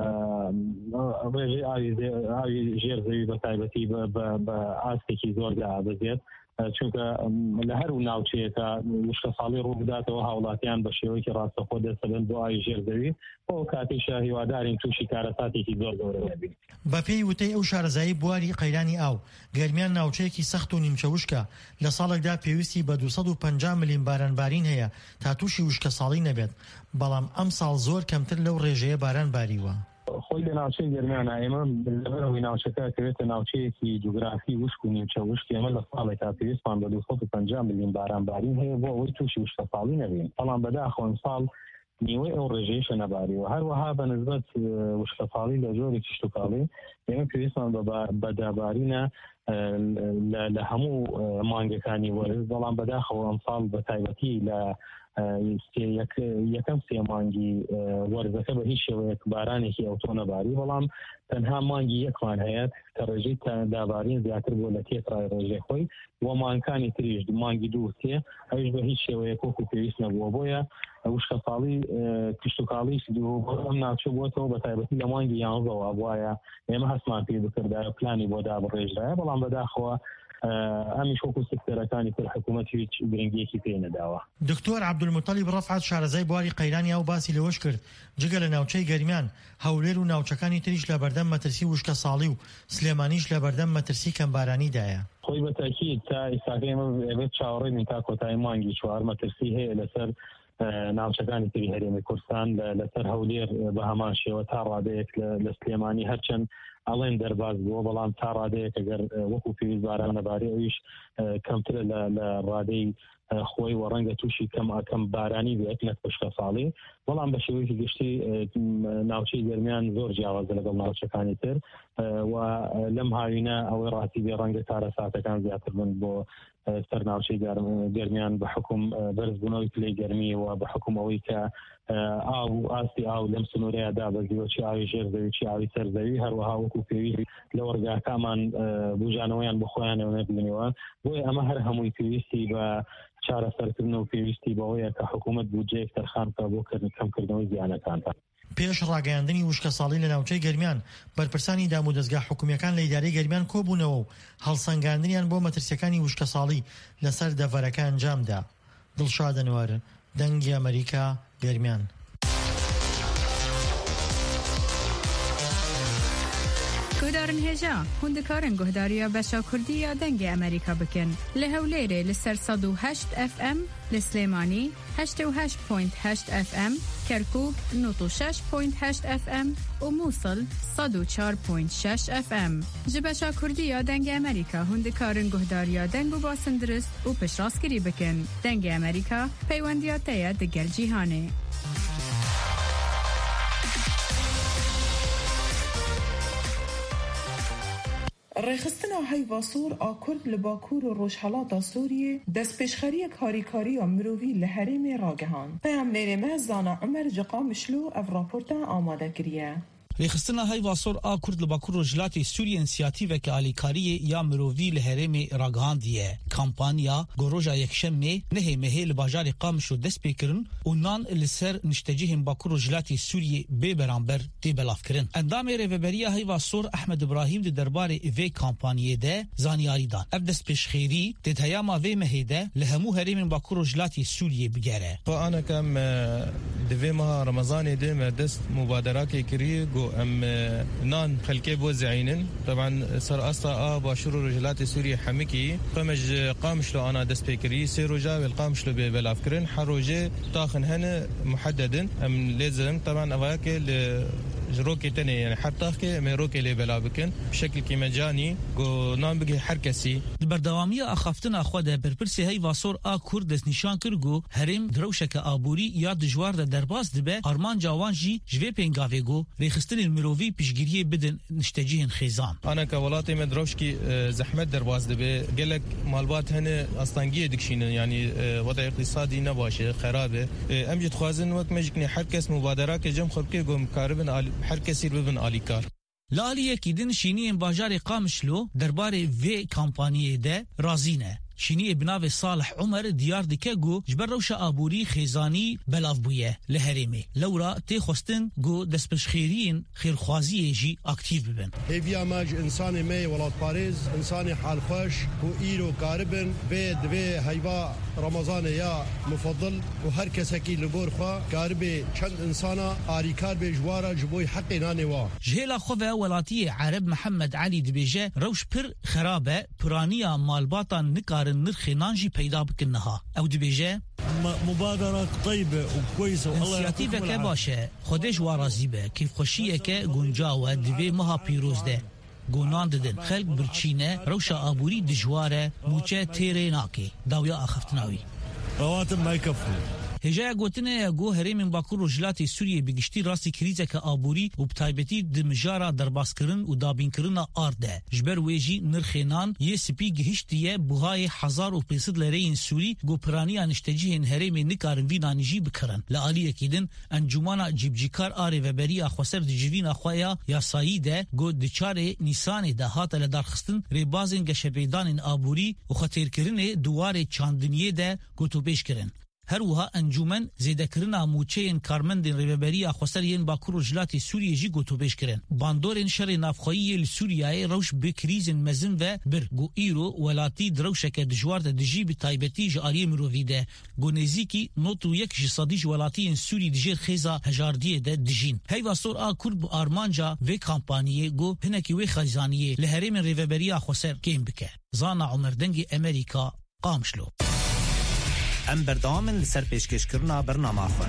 ڕێژەی ئاوی ژێرزەوی بەتایبەتی بە ئاستێکی زۆر دابەزێت چونکە لە هەر و ناوچەیەکە وشکەساڵی ڕوو بداتەوە هاوڵاتیان بە شێوەیەکی ڕاستەخۆ دەسەبن بۆ ئاوی ژێرزەوی بۆ کاتیشە هیوادارین تووشی کارەساتێکی زۆر گەورە بێت. بە پێی وتەی ئەو شارەزایی بواری قەیرانی ئاو گەرمیان ناوچەیەکی سەخت و نیمچەوشکە لە ساڵێکدا پێویستی بە 250 ملیۆن بارانبارین هەیە تا تووشی وشکەساڵی نەبێت بەڵام ئەم ساڵ زۆر کەمتر لەو ڕێژەیە باران باریوە. خۆی لە ناوچەی گەرمیانە ئێمە لەبەرەوەی ناوچەکە کەوێتە ناوچەیەکی جوگرافی وشک و نیمچە وشکی ئێمە لە ساڵێکا پێویستمان بە 250 ملیۆن بارانبارین هەیە بۆ ئەوەی تووشی وشکەساڵی نەبێت بەڵام بەداخەوە ئەمساڵ نیوەی ئەو ڕێژەیەشە نەباریوە هەروەها بە نسبەت وشکەساڵی لە جۆری کشتوکاڵی ئێمە پێویستمان بە دابارینە لە هەموو مانگەکانی وەرز بەڵام بەداخەوە ئەمساڵ بە تایبەتی لە یەکەم سێ مانگی وەرزەکە بە هیچ شێوەیەک بارانێکی ئەوتۆ نەباری بەڵام تەنها مانگی یەکمان هەیە کە ڕێژەی دابارین زیاتر بۆ لە تێکڕای ڕێژەی خۆی و مانگەکانی تریش مانگی دوو سێ ئەویش بە هیچ شێوەیەک وەکو پێویست نەبووە بۆیە وشکەساڵی کشتوکاڵیش ئەم ناوچە بووەتەوە بە تایبەتی لە مانگی 11ەوە بوایە ئێمە هەستمان پێ بکردایە پلانی بۆ دابڕێژرایە بەڵام بەداخەوە ئەمیش وەکو سکتەرەکانی تر حکوومەتی هیچ گرنگیەکی پێی نەداوە. دکتۆر عەبدولموتەلیب ڕەفعەت شارەزای بواری قەیرانی ئاو باسی لەوەش کرد جگە لە ناوچەی گەرمیان هەولێر و ناوچەکانی تریش لە بەردەم مەترسی وشکەساڵی و سلێمانیش لە بەردەم مەترسی کەمبارانیدایە. خۆی بە تاکید تا ئێستاکە ئێمە ئەبێت چاوەڕێین تا کۆتایی مانگی 4 مەترسی هەیە لەسەر ناوچەکانی تری هەرێمی کوردستان لەسەر هەولێر بە هەمان شێوە تا ڕادەیەک لە سلێمانی هەرچەند ئەڵێن دەرباز بووە بەڵام تا ڕادەیەک ئەگەر وەکو پێویست باران نەبارێ ئەویش کەمترە لە ڕادەی خۆی و ڕەنگە تووشی کەم بارانی بێت نەک وشکەساڵی بەڵام بە شێوەیەکی گشتی ناوچەی گەرمیان زۆر جیاوازە لەگەڵ ناوچەکانی تر و لەم هاوینە ئەوەی ڕاستی بێ ڕەنگە کارەساتەکان زیاتر بن بۆ سەرناوچەی گەرمیان بە حکم بەرزبوونەوەی پلەی گەرمی و بە حکم ئەوەی کە ئاو ئاستی ئاو لەم سنوورەیە دابەزیوە چی ئاوی ژێرزەوی چی ئاوی سەرزەوی هەروەها وەکو پێویست لە وەرگاکامان بوژانەوەیان بە خۆیانەوە نەبینەوە بۆیە ئەمە هەر هەمووی پێویستی بە چارەسەرکردن و پێویستی بەوەیە کە حکوومەت بودجەیەک تەرخانکە بۆ کەمکردنەوەی زیانەکان. پێش ڕاگەیاندنی وشکە ساڵی لە ناوچەی گەرمیان بەرپرسانی دام و دەستگا حکومیەکان لە ئیدارەی گەرمیان کۆبوونەوە و هەڵسەنگاندنیان بۆ مەترسیەکانی وشکە ساڵی لەسەر دەڤەرەکە ئەنجامدا. دڵشاد ئەنوەر، دەنگی ئەمریکا، گەرمیان. گۆدارن هێژا هوندکارن گۆهداریە بەشا کوردیە دەنگی ئەمریکا بکەن لە هەولێرێ لەسەر 108 FM لە سلێمانی 88.8 FM کەرکووک 96.8 FM و مووسڵ 104.6 FM ji بەشا کوردیە دەنگی ئەمریکا هوندکارن گۆهداریە دەنگ و باسندرست و پشتڕاستگیری بکەن. دەنگی ئەمریکا پەیوەندیاتەیە دەگەل جیهانێ. ڕێخستنە هەیڤا سوور ئا کورد لە باکوور و ڕۆژهەڵاتە سووریێ دەستپێشخەریەک هاریکاریە مرۆڤی لە هەرێمێ ڕاگەهاند. پەیامنێرێمە زانا عومەر ji Qamişlo ev raporta amade kiriye. Rêxistina heyva sor a Kurd li Bakur Rojhilatê Sûriyê inisiyatîveke alîkariyê ya mirovî li herêmê ragihandiye. Kampanya goroja yekşemê nehê mehê li bajarê Qamişlo dest pê kirin û nan li ser niştecihên Bakur Rojhilatê Sûriyê bê beramber tê belavkirin. Endamê rêveberiya heyva sor Ehmed İbrahim di derbarê vê kampanyê de zaniyarî dan. Ev destpêşxêrî tê heyama vê mehê de li hemû herêmên Bakur Rojhilatê Sûriyê bigere. Anekam di vê meha Ramazanê de me dest mübaderakê kiriye ام نان خلكي بوزعينن طبعا صار اصلا باشور رجلات سوريا حمكي قمج قامشلو انا دست بكري سيروجا والقامشلو بلافكرن حروجه تاخن هنا محددا ام لازم طبعا اواكي روكي تاني يعني حتى كي روكي لي بلابكن بشكل كي مجاني جو نام بقي حركسي بردواميه اخافتنا خوده برپرسي هي واسور ا كوردس نشان كرغو هرم دروشك ابوري یا دجوار د درباز دبه ارمان جوانجي جوي بنگاويگو ريخستن الميروفي بيشگيريه بدن نشتجين خيزان انا كولاتي مدروشكي زحمت درباز دبه قالك مالبات هنا اسطنگيه دكشين يعني وضع اقتصادي نباشه خرابه امجد خوازن وقت مجكني حركس مبادرات جم خبكي قوم كاربن herkesi bibin alikar. Laliye kidin şiniyen bajarê Qamişlo derbarê vê kampanyê de razîne. Şiniyê binavê Salih Umer diyar dike got ji ber rewşa aborî xêzanî belav bûye li herêmê. Lewra tê xwestin got destpêşxêriyên xêrxwaziyê jî aktiv bibin. Hêviya me ji insanê me welatparêz, insanê halxweş û îro karibin vê divê heyva Ramazanê ya mufaddil û her kesekî li gor xwe karibê çend insana arîkar bê ji wara ji bo heqê nanê wa. Ji hêla xwe ve welatiyê Ereb Mihemed Elî dibêje rewş pir xerab e, piraniya malbatan nikarin نرخ نانجي پیدا بکن نها او دبیجه مبادرات طيبه وكويسه والله انسياتيفك باشه خودش وارازي به كيف خوشيك گنجاوه دوی مها پیروز ده گونان ددن خلق برچینه روشا ابوري دجواره موچه تیره ناکی داویا اخفتناوی رواتب ما يكفوا هجایا گوتنه گو هرمین باکور رجلات سوریه بگشتی راستی کریزک آبوری و بتایبتی دمجارا درباسکرن و دابینکرن آرده جبر ویجی نرخینان یه سپی گهشتیه بوهای 1500 لرین سوری گو پرانی انشتجیهن هرمین نکارن وینانیجی بکرن لعالی اکیدن انجمانا جیبجیکار آره و بری اخواسر دجوین اخوایا یا ساییده گو دچار نیسان ده هات لدارخستن ریبازن گشبیدان آبوری و خطیرکرن دوار چاندنیه ده گو تو بیش کرن هروها انجمن زیدکرنا موچین کارمندین ریبری خسرین باکور رجلات سوریه جی گوتوبش کرن باندورن شر نافخایی سوریه روش بکریزن مزن و بر گو ایرو ولاتی دروشک دجوار د جی به تایبتی جاری مرویده گو نزیکی نوتو یک جسادی ولاتی سوری دجیر خیزا هجاردیه د دجین هی واسور ا کورب ارمانجا و کمپانیه گو هنکی و خزانیه لهریم ریبری خسر کیم بکه زانا عمر دنگی امریکا قامشلو ام بردامن لسر پیشکشکرنا برنامه آخر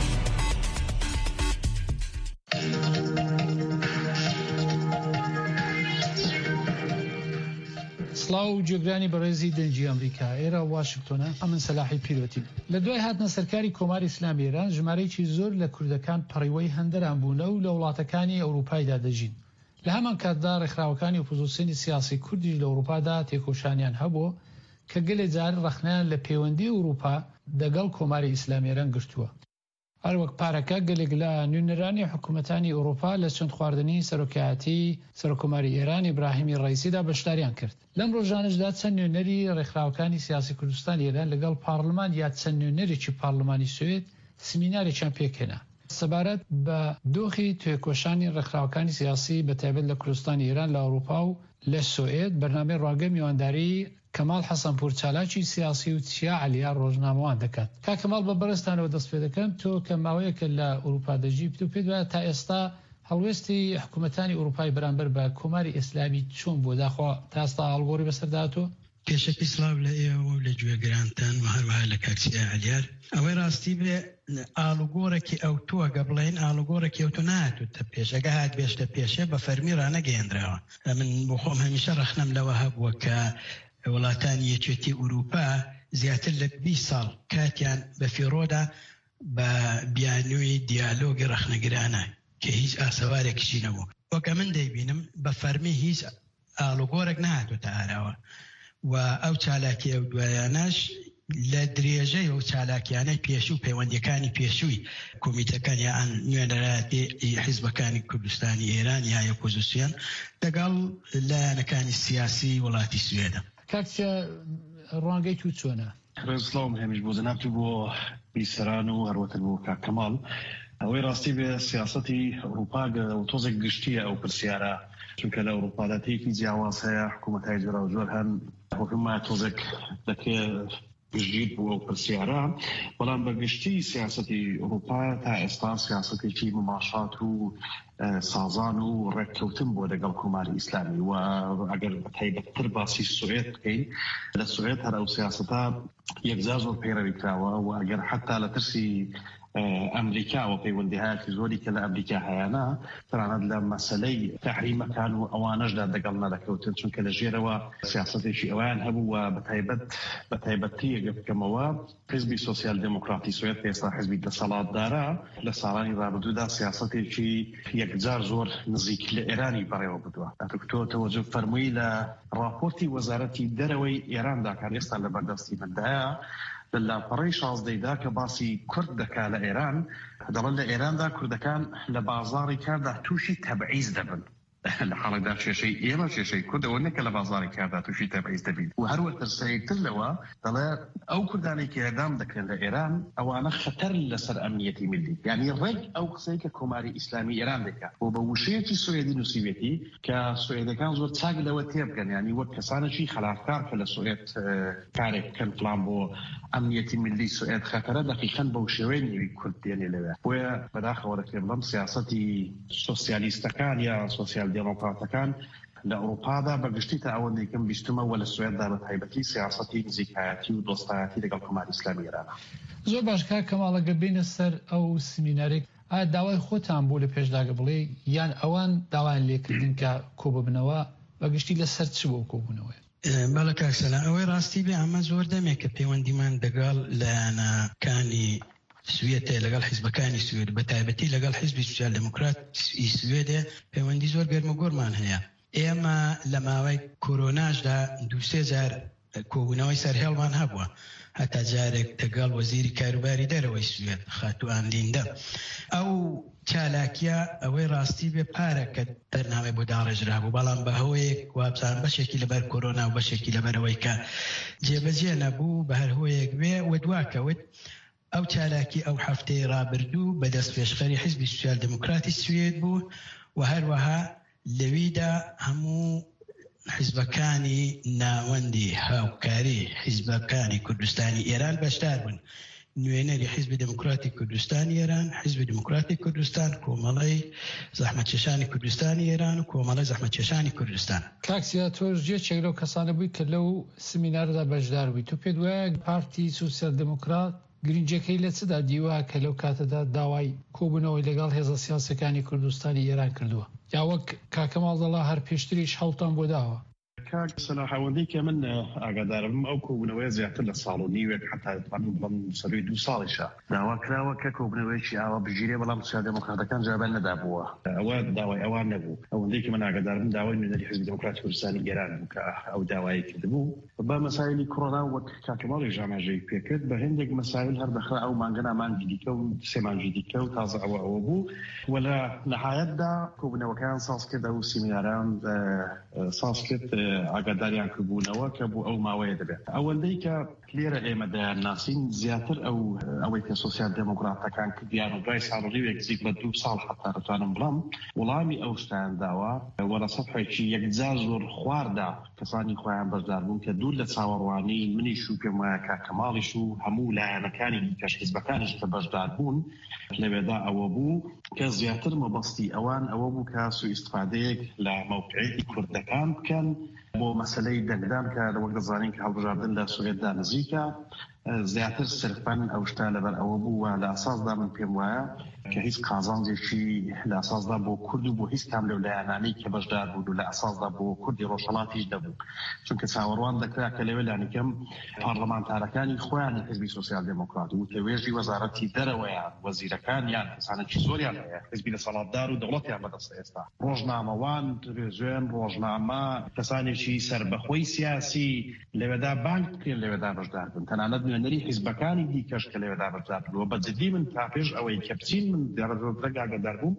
سلااو جێگرانی بەڕێزی دەنگی ئەمریکا ئێرە واشنگتۆنە ئەمن سەلاحی پیرۆتی لە دوای هاتنە سەرکاری کۆماری ئیسلامی ئێران ژمارەیەکی زۆر لە کوردەکان پەڕیوەی هەندەران بوونە و لە وڵاتەکانی ئەوروپایدا دەژین لە هەمان کاتدا ڕێکخراوەکانی ئۆپۆزیسیۆنی سیاسی کوردی لە ئەوروپادا تێکۆشانیان هەبوو کە گەلێ جار ڕەخنیان لە پەیوەندی ئەوروپا دەگەڵ کۆماری ئیسلامی ئێران گرتووە. هەروەک پارەکە گەلێک لە نوێنەرانی حکوومەتانی ئەوروپا لە چەند خواردنی سەرۆکایەتی سەرۆکۆماری ئێران ئیبراهیمی ڕەیسیدا بەشداریان کرد. لەم ڕۆژانەشدا چەند نوێنەری ڕێکخراوەکانی سیاسی کوردستان ئێران لەگەڵ پارلمان یا چەند نوێنەرێکی پارلمانی سوێد سمینارێکیان پێکهێنا سەبارەت بە دۆخی توێکۆشانی ڕێکخراوەکانی سیاسی بەتایبەت لە کوردستانی ئێران لە ئەوروپا و لە سوئێد بەرنامەی ڕاگەی میوانداری کەمال حەسەنپور چالاکی سیاسی و چیا عەلیا ڕۆژنامەوان دەکات. کا کەمال بە بەڕێستانەوە دەست پێ دەکەم تۆ کە ماوەیەکە لە ئەوروپا دەژی و پێت وایە تا ئێستا هەڵوێستی حکوومەتانی ئەوروپای بەرامبەر بە کۆماری ئیسلامی چۆن بۆ داخوا تا ئێستا هەڵگۆڕی بەسەرداتۆ؟ پێشەکی سلااو لە ئێوە و لە گوێگرانتان و هەروەها لە کاکسیا عەلیار ئەوەی ڕاستی بێ ئاڵوگۆڕێکی ئەو تۆگە بڵێن ئاڵوگۆڕێکی ئەو تۆ نهاتوتە پێشەکە هات بێشتە پێشێ بە فەرمی ڕانەگەیەندراوە. من بۆ خۆم هەمیشە ڕەخنەم لەوە هەبووە کە وڵاتانی یەکێتی ئوروپا زیاتر لە 20 ساڵ کاتیان بە فیڕۆدا بە بیانووی دیالۆگی ڕەخنەگرانە کە هیچ ئاسەوارێکیشی نەبوو. وەکە من دەیبینم بە فەرمی هیچ ئاڵوگۆڕێک نهاتوتە ئاراوە و ئەو چالاکی ئەو دوایانەش لە درێژەی ئەو چالاکیانەی پێشوو پەیوەندیەکانی پێشووی کۆمیتەکان یان نوێنەراتی حیزبەکانی کوردستانی ئێران یا ئۆپۆزیسیۆن لەگەڵ لایەنەکانی سیاسی وڵاتی سوێدە. کاکسیا ڕوانگەی تو چۆنە؟ ڕێزڵاوم هەمیش بۆ جەنابتو بۆ بیسەران و هەروەتر بۆ کاک کەماڵ. ئەوەی ڕاستی بێ سیاسەتی ئەوروپا تۆزێک گشتیە ئەو پرسیارە چونکە لە ئەوروپادا تێکی جیاواز هەیە حکوومەتای جۆرا و جۆر هەن حکومە تۆزێک دەکێ گشتگیر بووە ئەو پرسیارە بەڵام بە گشتی سیاسەتی ئەوروپا تا ئێستا سیاسەتێکی مماشات و سازان و ڕێککەوتن بۆ لەگەڵ کۆماری ئیسلامی و ئەگەر تایبەتتر باسی سوئێد بکەین لە سوئێد هەر ئەو سیاسەتە یەکجار زۆر پەیڕەوی کراوە و ئەگەر حتا لە ترسی ئەمریکا و پەیوەندیهایەکی زۆری کە لە ئەمریکا هەیەە تەنانەت لە مەسەلەی تەحریمەکان و ئەوانەشدا دەگەڵ نەدەکەوتن چونکە لە ژێرەوە سیاسەتێکی ئەویان هەبوو و بە تایبەتی ئەگەر بکەمەوە حیزبی سۆسیال دموکراتی سوێد ئێستا حیزبی دەسەڵاتدارە لە ساڵانی ڕابردوودا سیاسەتێکی یەکجار زۆر نزیک لە ئێرانی بەڕێوە بدووە. تۆ تەوەجه فەرمووی لە راپۆرتی وەزارەتی دەرەوەی ئێراندا کە ئێستا لە بەردەستی مندایە لە لاپەڕەی 16دا کە باسی کورد دەکا لە ئێران دەڵێن لە ئێراندا کوردەکان لە بازاڕی کاردا تووشی تەبعیز دەبن. لە حاڵێکدا کێشەی ئێمە کێشەی کوردەوە نەکە لە بازاڕی کاردا تووشی تەبعیز دەبین و هەروەک ترسەیەکتر لەوە دەڵێ ئەو کوردانێک کە ئێدام دەکرێن لە ئێران ئەوانە خەتەر لەسەر ئەمنیەتی ملی یعنی ڕێک ئەو قسەی کە کۆماری ئیسلامی ئێران دەکات بۆ بە وشەیەکی سوێدی نووسیوێتی کە سوێدەکان زۆر چاک لەوە تێبگەن ینی وەک کەسانێکی خلافکار کە لە سوێد کارێک بکەن پڵان بۆ ئەمنیەتی ملی سوئێد خەتەرە دقیقاً بەو شێوەیە نێوی کورد دێنێ لەوێ بۆیە بەداخەوە دەکرێن بەم سیاسەتی سۆسیالیستەکان یا سۆسیال دموکراتەکان لە ئەوروپادا بەگشتی تا ئەوەندەی کەم بیستمەوە لە سوێددا بە تایبەتی سیاسەتی نزیکایەتی و دۆستایەتی لەگەڵ کۆماری ئیسلامی ئێرانە. زۆر باش کاک کەماڵ ئەگەر بینە سەر ئەو سمینارێک ئایا داوای خۆتان بوو لە پێشداگە بڵێ یان ئەوان داوایان لێکردن کە کۆببنەوە بەگشتی لەسەر چ بۆ کۆبوونەوە؟ بەڵە کاکسەلا ئەوەی ڕاستی بێ ئەمە زۆر دەمێک کە پەیوەندیمان دەگەڵ لایەنەکانی سوێدە لەگەڵ حیزبەکانی سوێد بە تایبەتی لەگەڵ حیزبی سوسیال دموکراتی سوێدە پەیوەندی زۆر گەرم و گۆڕمان هەیە. ئێمە لە ماوەی کۆرۆناشدا 2-3 جار کۆبوونەوەی سەرهێڵمان هەبووە هەتا جارێک دەگەڵ وەزیری کاروباری دەرەوەی سوێد خاتوان لیندە. ئەو چالاکیە ئەوەی ڕاستی بێ پارە کە بەرنامەی بۆ داڕێژرا بوو بەڵام بە هۆیەک وابزان بەشێکی لەبەر کۆرۆنا و بەشێکی لەبەرەوەی کە جێبەجێ نەبوو بە هەر هۆیەک بێ و دواکەوت ئەو چالاکی ئەو هەفتەی ڕابردوو بەدەست پێشخەری حیزبی سوسیال دموکراتی سوێد بوو و هەروەها لەویدا هەموو حیزبەکانی ناوەندی هاوکاری حیزبەکانی کوردستانی ئێران بەشدار بوون. نوێنەری حیزبی دموکراتی کوردستانی ئێران، حیزبی دموکراتی کوردستان، کۆمەڵی زەحمەتکێشانی کوردستانی ئێران و کۆمەڵی زەحمەتکێشانی کوردستان. کاکسیا تۆ یەکێک لەو کەسانە بووی کە لەو سمیناردا بەشدار بووی. تۆ پێت وایە پارتی سوسیال دموکرات گرنجەکەی لە چدا دیوە کە لەو کاتەدا داوای کۆبوونەوەی لەگەڵ هێزە سیاسەکانی کوردستانی ئێران کردووە یا وەک کاکەماڵ دەڵا هەر پێشتریش هەڵتان بۆ داوە؟ کاک سەلاح ئەوەندەی کە من ئاگادارم ئەو کۆبوونەوەی زیاتر لە ساڵ و نیوێک حتا بەڵام سەروی 2 ساڵیشە داوا کراوە کە کۆبوونەوەیکی ئاوا بژیرێ بەڵام سوسیال دموکراتەکان جوابیان نەدابووە ئەوە داوای ئەوان نەبوو ئەوەندەی کە من ئاگادارم داوای نوێنەری حزبی دموکراتی کوردستانی گێران بوو کە ئەو داوای کردبوو بە مەسایلی کۆڕۆنا وەک کاکەماڵی ژاماژەی پێکرد بە هەندێک مەسایل هەردەخرا ئەو مانگەنا مانگی دیکە و سێ مانگی دیکە و تازە ئەوە بوو وەلە نەهایەتدا کۆبوونەوەکان ساز کرد ئەو سیمیناران ساز کرد ئاگاداریان کردبوونەوە کە بوو ئەو ماوەیە دەبێت ئەوەندەی کە لێرە ئێمە دەیانناسین زیاتر ئەوەی کە سۆسیال دموکراتەکان کردیان و دوای ساڵڕیوێک نزیک بە 2 ساڵ حتا دەتوانم بڵام وەڵامی ئەو شتیان داوە وەرە سەفحێکی یەکجار زۆر خواردا کەسانی خۆیان بەشدار بوون کە دوور لە چاوەڕوانی منیش و پێم وایە کاکەماڵیش و هەموو لایەنەکانی دیکەش حیزبەکانیش کە بەشدار بوون لەوێدا ئەوە بوو کە زیاتر مەبەستی ئەوان ئەوە بوو کە سوء ئیستفادەیەک لە موقعیەتی کوردەکان بکەن بۆ مەسلەی دەنگدان کە وەک دەزانین کە هەڵبژاردن لە سوێددا نزیکە زیاتر سرفەن ئەو شتە لەبەر ئەوە بوو و لە ئاساسدا من پێم وایە کە هیچ قازانجێکی لە ئاساسدا بۆ کورد و بۆ هیچ کام لەو لایەنانەی کە بەشدار بوون و لە ئاساسدا بۆ کوردی ڕۆژهەڵاتیش دەبوو چونکە چاوەڕوان دەکرا کە لەوێ لانیکەم پارلەمانتارەکانی خۆیان حزبی سۆسیال دموکرات و تەوێژی وەزارەتی دەرەوەیان وەزیرەکان یان کەسانێکی زۆریان هەیە حزبی دەسەڵاتدار و دەوڵەتیان بەدەستە ئێستا ڕۆژنامەوان تلڤیزیۆن ڕۆژنامە کەسانێکی سربەخۆی سیاسی لەوێدا بانک کرد لەوێدا بەشدار بن تەنانەت نوێنەری حیزبەکانی دیکەش کە لەوێدا بەشدار بووە بەجددی من تا پێش ئەوەی کە بچین من دەرەجۆترە ئاگادار بووم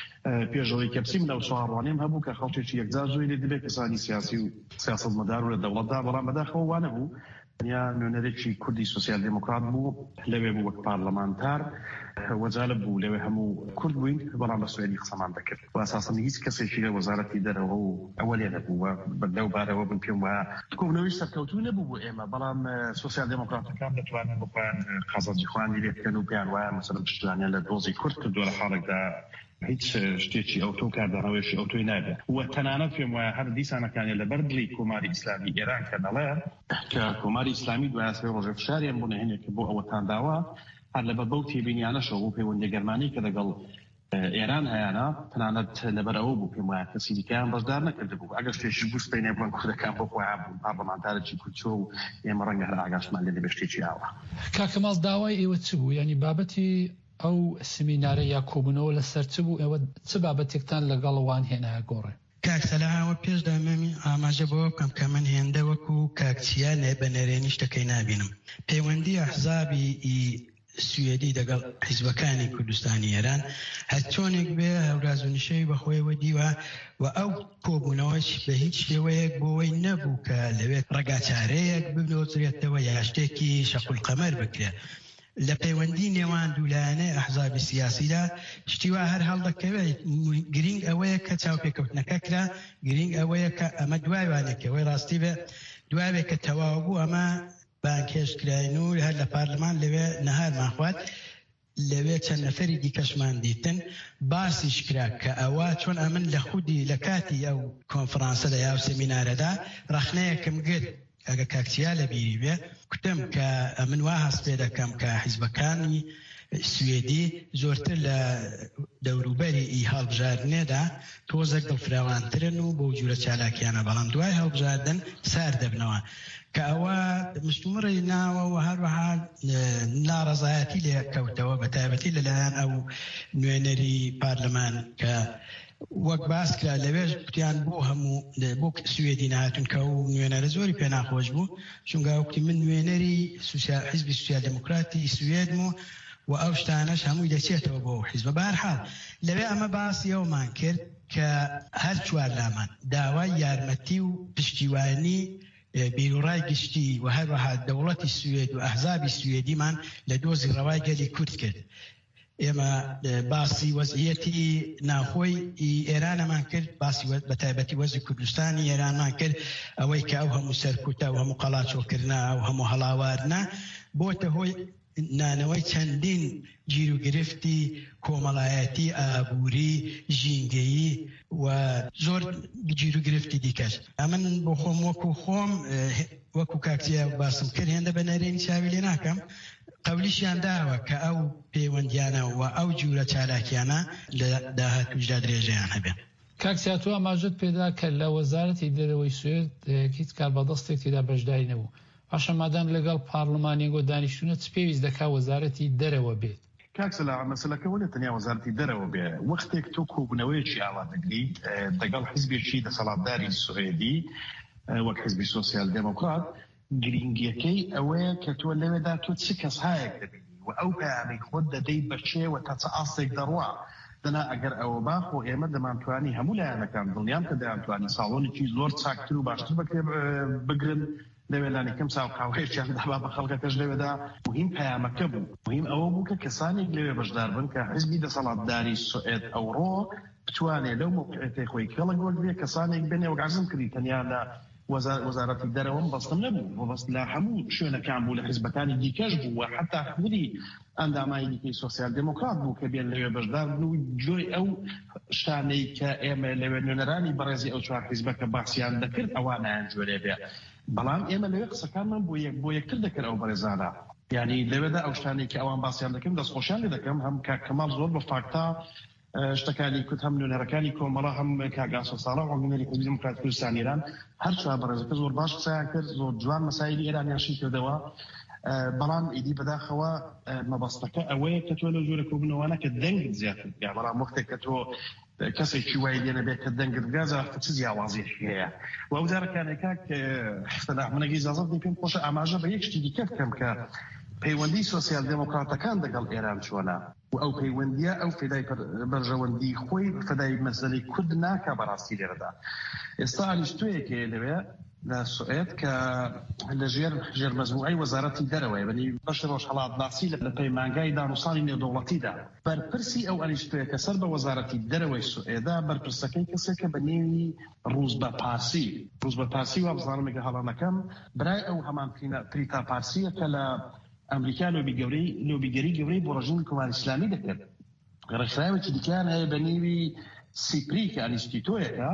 پێشەوەی کە بچین لەو سوارڕوانیم هەبوو کە خەڵکێکی یەکجار زۆری لێ دەبێت کەسانی سیاسی و سیاسەتمەدار و لە دەوڵەتدا بەڵام بەداخەوە وانە بوو یا نوێنەرێکی کوردی سۆسیال دموکرات بوو لەوێ بوو وەک پارلەمانتار وەجالب بوو لەوێ هەموو کورد بووین بەڵام بە سوێدی قسەمان دەکرد و ئاساساً هیچ کەسێکی لە وەزارەتی دەرەوە و ئەوە لێ نەبوو لەو بارەوە بن پێم وایە کۆبوونەوەی سەرکەوتوو نەبوو بۆ ئێمە بەڵام سۆسیال دموکراتەکان دەتوانن بخۆیان قازانجی خۆیانی لێ بکەن و پێیان وایە مەسەلەن پشتیوانیان لە دۆزی کورد کردووە لە حاڵێکدا هیچ شتێکی ئەوتۆ کاردانەوەیشی ئەوتۆی نابێت و تەنانەت پێم وایە هەر دیسانەکانی لەبەر دڵی کۆماری ئیسلامی ئێران کە دەڵێ کە کۆماری ئیسلامی دوای سێ ڕۆژێ فشاریان بوو نهێنێکی بۆ ئەوەتان داوە هەر لەبەر بەو تێبینیانەشەوە بۆ پەیوەندی گەرمانی کە لەگەڵ ئێران هەیەە تەنانەت لەبەرەوە بوو پێم وایە کەسی دیکەیان بەشدار نەکردبوو ئەگەر شتێکی بوو سپەینێ بڵێن کوردەکان بۆ خۆیان بوون پارلەمانتارێکی کوچۆ و ئێمە ڕەنگە هەر ئاگاشمان لێ بێ شتێکی ئاوە کاکەماڵ داوای ئێوە چ بوو یعنی بابەتی ئەو سمینارە یا کۆبوونەوە لەسەر چ بوو ئێوە چ بابەتێکتان لەگەڵەوان هێنایە گۆڕێ کاکسەلاوە پێش دامەمی ئاماژە بۆ بکەم کە من هێندە وەکو کاکچیا لێ بە نەرێنی شتەکەی نابینم پەیوەندی ئەحزابی سوێدی دەگەڵ حیزبەکانی کوردستانی ئێران هەر چۆنێک بێ هەورازونیشەی بەخۆیەوە دیوە و ئەو کۆبوونەوەش بە هیچ شێوەیەک بۆەوەی نەبوو کە لەوێت ڕێگاچارەیەک ببنۆترێتەوە یا شتێکی شەقولقەمەر بکرێت لە پەیوەندی نێوان دوولایەنەی ئەحزابی سیاسیدا شتیوا هەر هەڵدەکەوێت گرنگ ئەوەیە کە چاوپێکەوتنەکە کرا گرنگ ئەوەیە کە ئەمە دوایوانێکەوەی ڕاستی بێ دوایێک کە تەواو بوو ئەمە بانکێشکراین و هەر لە پارلەمان لەوێ نەهارمان خوات لەوێ چەند نەفەری دیکەشمان دیتن باسیش کرا کە ئەوە چۆن ئەمن لە خودی لە کاتی ئەو کۆنفرانسە لە یاو سەمینارەدا ڕەخنەیەکم گرت ئەگە کاکچیا لە بیری بێ کوتم کە من وا هەست پێ دەکەم کە حیزبەکانی سوێدی زۆرتر لە دەوروبەری ئی هەڵبژاردنێدا تۆزێک دڵفراوانترن و بۆ جوورە چالاکیانە بەڵام دوای هەڵبژاردن سار دەبنەوە کە ئەوە مستومڕی ناوە و هەروەها ناڕەزایەتی لێ کەوتەوە بە تایبەتی لەلایەن ئەو نوێنەری پارلەمان کە وەک باس کرا لەوێژ پتیان بۆ هەموو بۆ سوێدی نهاتون کە و نوێنەرە زۆری پێ ناخۆش بوو چونکە وەکتی من نوێنەری حیزبی سوسیال دموکراتی سوێدم و ئەو شتانەش هەمووی دەچێتەوە بۆ حیزبە بەهەرحاڵ لەوێ ئەمە باسی ئەومان کرد کە هەر چوار لامان داوای یارمەتی و پشتیوانی بیرۆڕای گشتی و هەروەها دەوڵەتی سوێد و ئەحزابی سوێدیمان لە دۆزی ڕەوای گەلی کورد کرد ئێمە باسی وەزعیەتی ناخۆی ئێرانەمان کرد باسی بە تایبەتی وەزی کوردستانی ئێرانمان کرد ئەوەی کە ئەو هەموو سەرکوتە و هەموو قەڵاچۆکردنا و هەموو هەڵاواردنا بۆتە هۆی نانەوەی چەندین گیر و گرفتی کۆمەڵایەتی ئابووری ژینگەیی و زۆر گیر و گرفتی دیکەش ئەمن بۆ خۆم وەکو کاکتیا باسم کرد هێندە بە نەرێنی چاوی لێ ناکەم قەولیشیان داوە کە ئەو پەیوەندیانە و ئەو جوورە چالاکیانە لە داهاتووشدا درێژەیان هەبێ کاکسیاتوە ئاماژەت پێدا کە لە وەزارەتی دەرەوەی سوێد هیچ کار بەدەستێک تێدا بەشداری نەبوو. پاشە مادام لەگەڵ پارلمانیەوە دانیشتوونە چ پێویست دەکا وەزارەتی دەرەوە بێت؟ کاکسلا مەسلەکەەوە لە تەنیا وەزارەتی دەرەوە بێ وەختێک تۆ کۆبوونەوەیەکی ئاوا دەگریت لەگەڵ حیزبێکی دەسەڵاتداری سوێدی وەک حیزبی سۆسیال دموکرات گرنگیەکەی ئەوەیە کە تۆ لەوێدا تۆ چ کەسهایەک دەبینی و ئەو پەیامەی خۆت دەدەی بەچێ و تا چه ئاستێک دەڕوا دنا ئەگەر ئەوە باخۆ ئێمە دەمانتوانی هەموو لایەنەکان دڵنیام کە دەیانتوانی ساڵۆنێکی زۆر چاکتر و باشتر بەکرێ بگرن لەوێلانی کەم ساو قاوەیەکیان دابا بە خەڵکەکەش لەوێدا مهم پەیامەکە بوو مهم ئەوە بوو کە کەسانێک لەوێ بەشدار بن کە حیزبی دەسەڵاتداری سوئێد ئەوڕۆ بتوانێت لەو موقعیتەی خۆی کەڵک وەرگێ کەسانێک بنێ وەگازم کردی تەنیا لە وەزارەتی دەرەوەم بەستم نەبوو بەست لە هەموو شوێنەکان بوو لە حیزبەکانی دیکەش بوو و حتا خودی ئەندامای دیکەی سۆسیال دموکرات بوو کە بێن لەوێ بەشدار بن و جۆی ئەو شتانەی کە ئێمە لەوێ نوێنەرانی بەڕێزی ئەو چوار حیزبەکە باسییان دەکرد ئەوانیان جوێرێ بێ بەڵام ئێمە لەوێ قسەکانمان بۆ یەکتر دەکرد ئەو بەڕێزانە یعنی لەوێدا ئەو شتانێک کە ئەوان باسییان دەکەم دەستخۆشیان لێ دەکەم هەم کەمال زۆر بە فاکتا شتەکانی کوت هەم نوێنەرەکانی کۆمەڵە هەم کاگاسۆ ساڵە ڕۆنگەری حیزبی دموکراتی کوردستان ئێران هەر چوار بەڕێزەکە زۆر باش قسەیان کرد زۆر جوان مەسایلی ئێرانیان کردەوە بەڵام ئیدی بەداخەوە مەبەستەکە ئەوەیە کە تۆ لەو جۆرە کۆبوونەوەوانە کە دەنگت زیاتر یا بەڵام وەختێک کە تۆ کەسێکی وای لێنە بێت کە دەنگت گازە چ جیاوازیەکی هەیە و ئەو جارەکانێکا کە منەگی ئیجازەت پێم خۆشە ئاماژە بە یەک شتی دیکە بکەم کە پەیوەندی سۆسیال دموکراتەکان لەگەڵ ئێران چۆنە و ئەو پەیوەندیە ئەو فدای بەرژەوەندی خۆی فدای مەسەلەی کورد ناکە بەڕاستی لێرەدا ئێستا ئالیشتوەیەکێ لەوێ لە سوئێد کە لە ژێر مەزموعەی وەزارەتی دەرەوەی بەنی بەش ڕۆژهەڵاتناسی لە پەیمانگای دانووسانی نێودەوڵەتیدا بەرپرسی ئەو ئەلیشتوەیە کە سەر بە وەزارەتی دەرەوەی سوئێدا بەرپرسەکەی کەسێکە بە نێوی ڕوزبە پارسی و بزانمێکە هەڵانەکەم برای ئەو هەمان پریتا پارسیە کە لە ئەمریکا لۆبیگەری گەورەی بۆ ڕژیمی کۆماری ئیسلامی دەکرد ڕێکخراوێکی دیکەیان هەیە بە نێوی سیپری کە ئەلیشتیتۆیەکە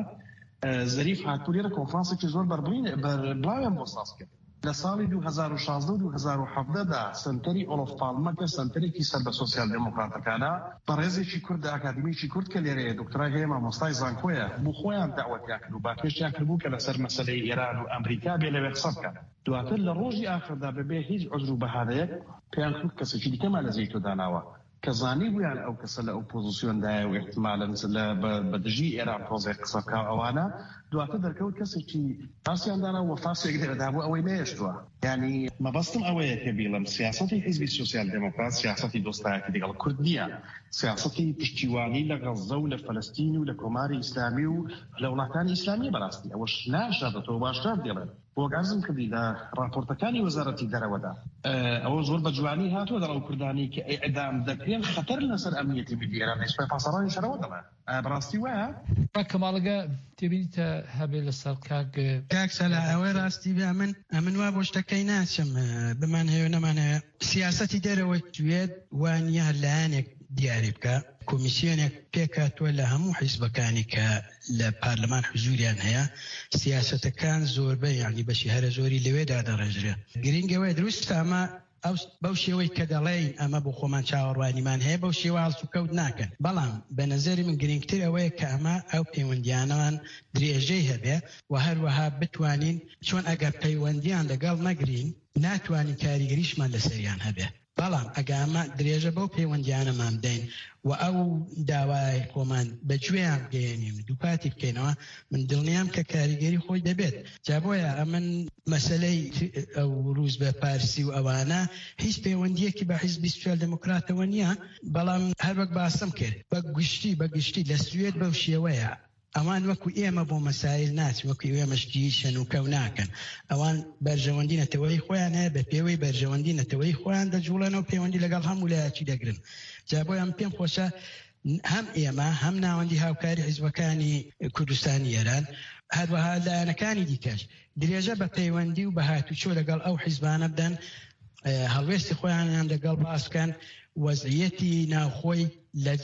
زەریف هاتوو لێرە کۆنفرانسێکی زۆر بەربڵاویان بۆ ساز کرد لە ساڵی 2016 و 2017دا سنتەری ئۆلۆف پالمەکە سنتەرێکی سەر بە سۆسیال دموکراتەکانە بەڕێزێکی کورد ئاکادمیکی کورد کە لێرەیە دکتۆرای هەیە مامۆستای زانکۆیە بۆ خۆیان داوەتیان کرد و باکێشیان کردبوو کە لەسەر مەسەلەی ئێران و ئەمریکا بێ لەوێ قسە بکەن دواتر لە ڕۆژی ئاخردا بەبێ هیچ عذر و بەهانەیەک پێیان کرد کەسێکی دیکەمان لە زەیتۆ داناوە کە زانی بوویان ئەو کەسە لە ئۆپۆزیسیۆندایە و احتمالەن بە دژی ئێران پرۆزێک قسەکە ئەوانە دواتر دەرکەوت کەسێکی فارسیاندانە و فارسێک دەرەدا بوو ئەوەی نەهێشتووە یعنی مەبەستم ئەوەیە کە بیڵم سیاسەتی حیزبی سۆسیال دموکرات سیاسەتی دۆستایەتی لەگەڵ کورد نییە سیاسەتی پشتیوانی لە غەزە و لە فەلەستین و لە کۆماری ئیسلامی و لە وڵاتانی ئیسلامی بەڕاستی ئەوەش ناشادەتەوە باشتر دێڵێن بۆگازم کردی لە راپۆرتەکانی وەزارەتی دەرەوەدا ئەوە زۆر بە جوانی هاتووە دەڵ کوردانی کە ئەدام دەکرێن خەتەر لەسەر ئەمنیەتی ملی ئێران هیچ پاسەڕانی شەرەوە دەڵێ بەڕاستی وایە کەماڵگە تێبینیتە هەبێ لەسەر کاکسەلا ئەوەی ڕاستی بێ من وا بۆ شتەکەی ناچم بمان هەیە نەمانەیە سیاسەتی دەرەوەی سوێد وانە لایەنێک دیاری بکە کۆمیسیۆنێک پێکاتوە لە هەموو حیزبەکانی کە لە پارلەمان حزوریان هەیە سیاسەتەکان زۆربەی یعنی بەشی هەرە زۆری لەوێدا دەڕێژرێ گرنگەوەی دروست ئەمە بەو شێوەی کە دەڵێین ئەمە بۆ خۆمان چاوەڕوانیمان هەیە بەو شێوە هەڵسوکەوت ناکەن بەڵام بە نەزەری من گرنگتر ئەوەیە کە ئەمە ئەو پەیوەندیانەوان درێژەی هەبێ و هەروەها بتوانین چۆن ئەگەر پەیوەندیان لەگەڵ نەگرین ناتوانین کاریگەریشمان لەسەریان هەبێ بەڵام ئەگامە درێژە بەو پەیوەندیانەمان بدەین و ئەو داوای خۆمان بەگوێیان بگەێنین دووپاتی بکەینەوە من دڵنیام کە کاریگەری خۆی دەبێت جا بۆیە ئەمن مەسەلەی ئەو ڕوز بە پارسی و ئەوانە هیچ پەیوەندیەکی بە حیزبی سۆسیال دموکراتەوە نییە بەڵام هەر وەک باسم کرد بە گشتی لە سوێد بەو شێوەیە ئەوان وەکو ئێمە بۆ مەسایل ناچ وەکو ئێمەشتی شەنوکە و ناکەن ئەوان بەرژەوەندی نەتەوەی خۆیان هەیە بە پێوەی بەرژەوەندی نەتەوەی خۆیان دەجوڵێنەوە پەیوەندی لەگەڵ هەموو لایەکی دەگرن جا بۆ ئەم پێم خۆشە هەم ئێمە هەم ناوەندی هاوکاری حیزبەکانی کوردستانی ئێران هەروەها لایەنەکانی دیکەش درێژە بە پەیوەندی و بە هاتوچۆ لەگەڵ ئەو حیزبانە بدەن هەڵوێستی خۆیان لەگەڵ باسکەن وەزعیەتی ناوخۆی لە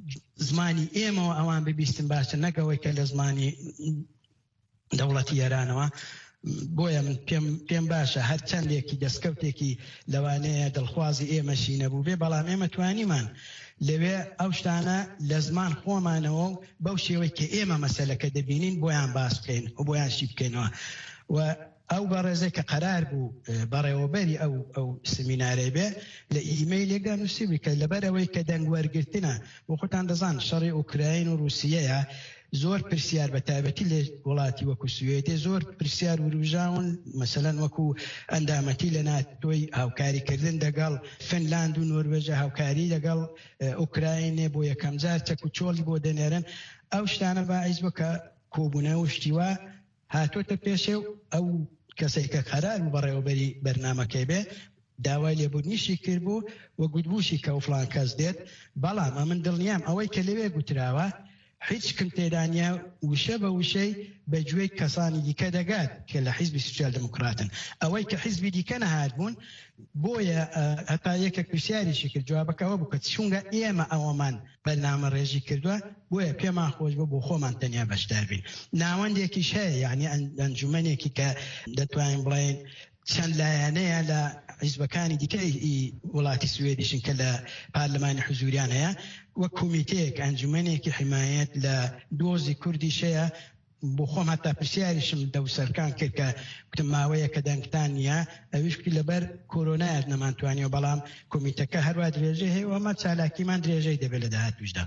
زمانی ئێمەوە ئەوان ببیستن باشە نەکەوەی کە لە زمانی دەوڵەتی ئێرانەوە بۆیە من پێم باشە هەر چەندێکی دەستکەوتێکی لەوانەیە دڵخوازی ئێمەشی نەبوو بێ، بەڵام ئێمە توانیمان لەوێ ئەو شتانە لە زمان خۆمانەوە و بەو شێوەی کە ئێمە مەسەلەکە دەبینین بۆیان باس بکەین و بۆیان شی بکەینەوە. و ئەو بەڕێزەی کە قەرار بوو بەڕێوەبەری ئەو سمینارەی بێ لە ئیمەیلێکدا نووسیبی کە لەبەرەوەی کە دەنگ وەرگرتنە بۆ خۆتان دەزان شەڕی ئوکراین و رووسیەیە، زۆر پرسیار بە تایبەتی لە وڵاتی وەکو سوێدێ زۆر پرسیار وروژاون، مەسەلەن وەکو ئەندامەتی لە ناتۆی هاوکاریکردن لەگەڵ فنلاند و نۆروێژە، هاوکاری لەگەڵ ئوکراینێ بۆ یەکەم جار چەک و چۆڵی بۆ دەنێرن. ئەو شتانە باعث بوو کە کۆبوونە و شتیوا هاتۆتە پێشێ و ئەو کەسێک کە قەرار بوو بەڕێوەبەری بەرنامەکەی بێ داوای لێبوردنیشی کرد بوو و گوتبووشی کە فڵان کەس دێت. بەڵام من دڵنیام ئەوەی کە لەوێ گوتراوە هیچ کم تێدانیا وشە بە وشەی بەگوێی کەسانی دیکە دەگات کە لە حیزبی سوسیال دموکراتن. ئەوەی کە حیزبی دیکە نەهات بوون بۆیە هەتا یەکێک پرسیاریشی کرد جوابەکەەوە بوو کە چونگە ئێمە ئەوەمان بەرنامە ڕێژی کردووە بۆیە پێمان خۆش بۆ خۆمان تەنیا بەشدار بین. ناوەندێکیش هەیە، یعنی ئەنجومەنێکی کە دەتوانین بڵێن چەند لایەنەیە لە حیزبەکانی دیکەی وڵاتی سوێدیشن کە لە پارلەمانی حزوریان هەیە، وەک کۆمیتەیەک ئەنجومەنێکی حیمایەت لە دۆزی کوردیشەیە. بۆ خۆم هەتا پرسیاریشم دەوسەرکان کرد کە گوتم ماوەیە کە دەنگتان نییە، ئەویشکی لەبەر کۆرۆنایەت نەمانتوانیەوە، بەڵام کۆمیتەکە هەروە درێژەی هەیە و ئەمە چالاکیمان درێژەی دەبێت لە داهاتووشدا.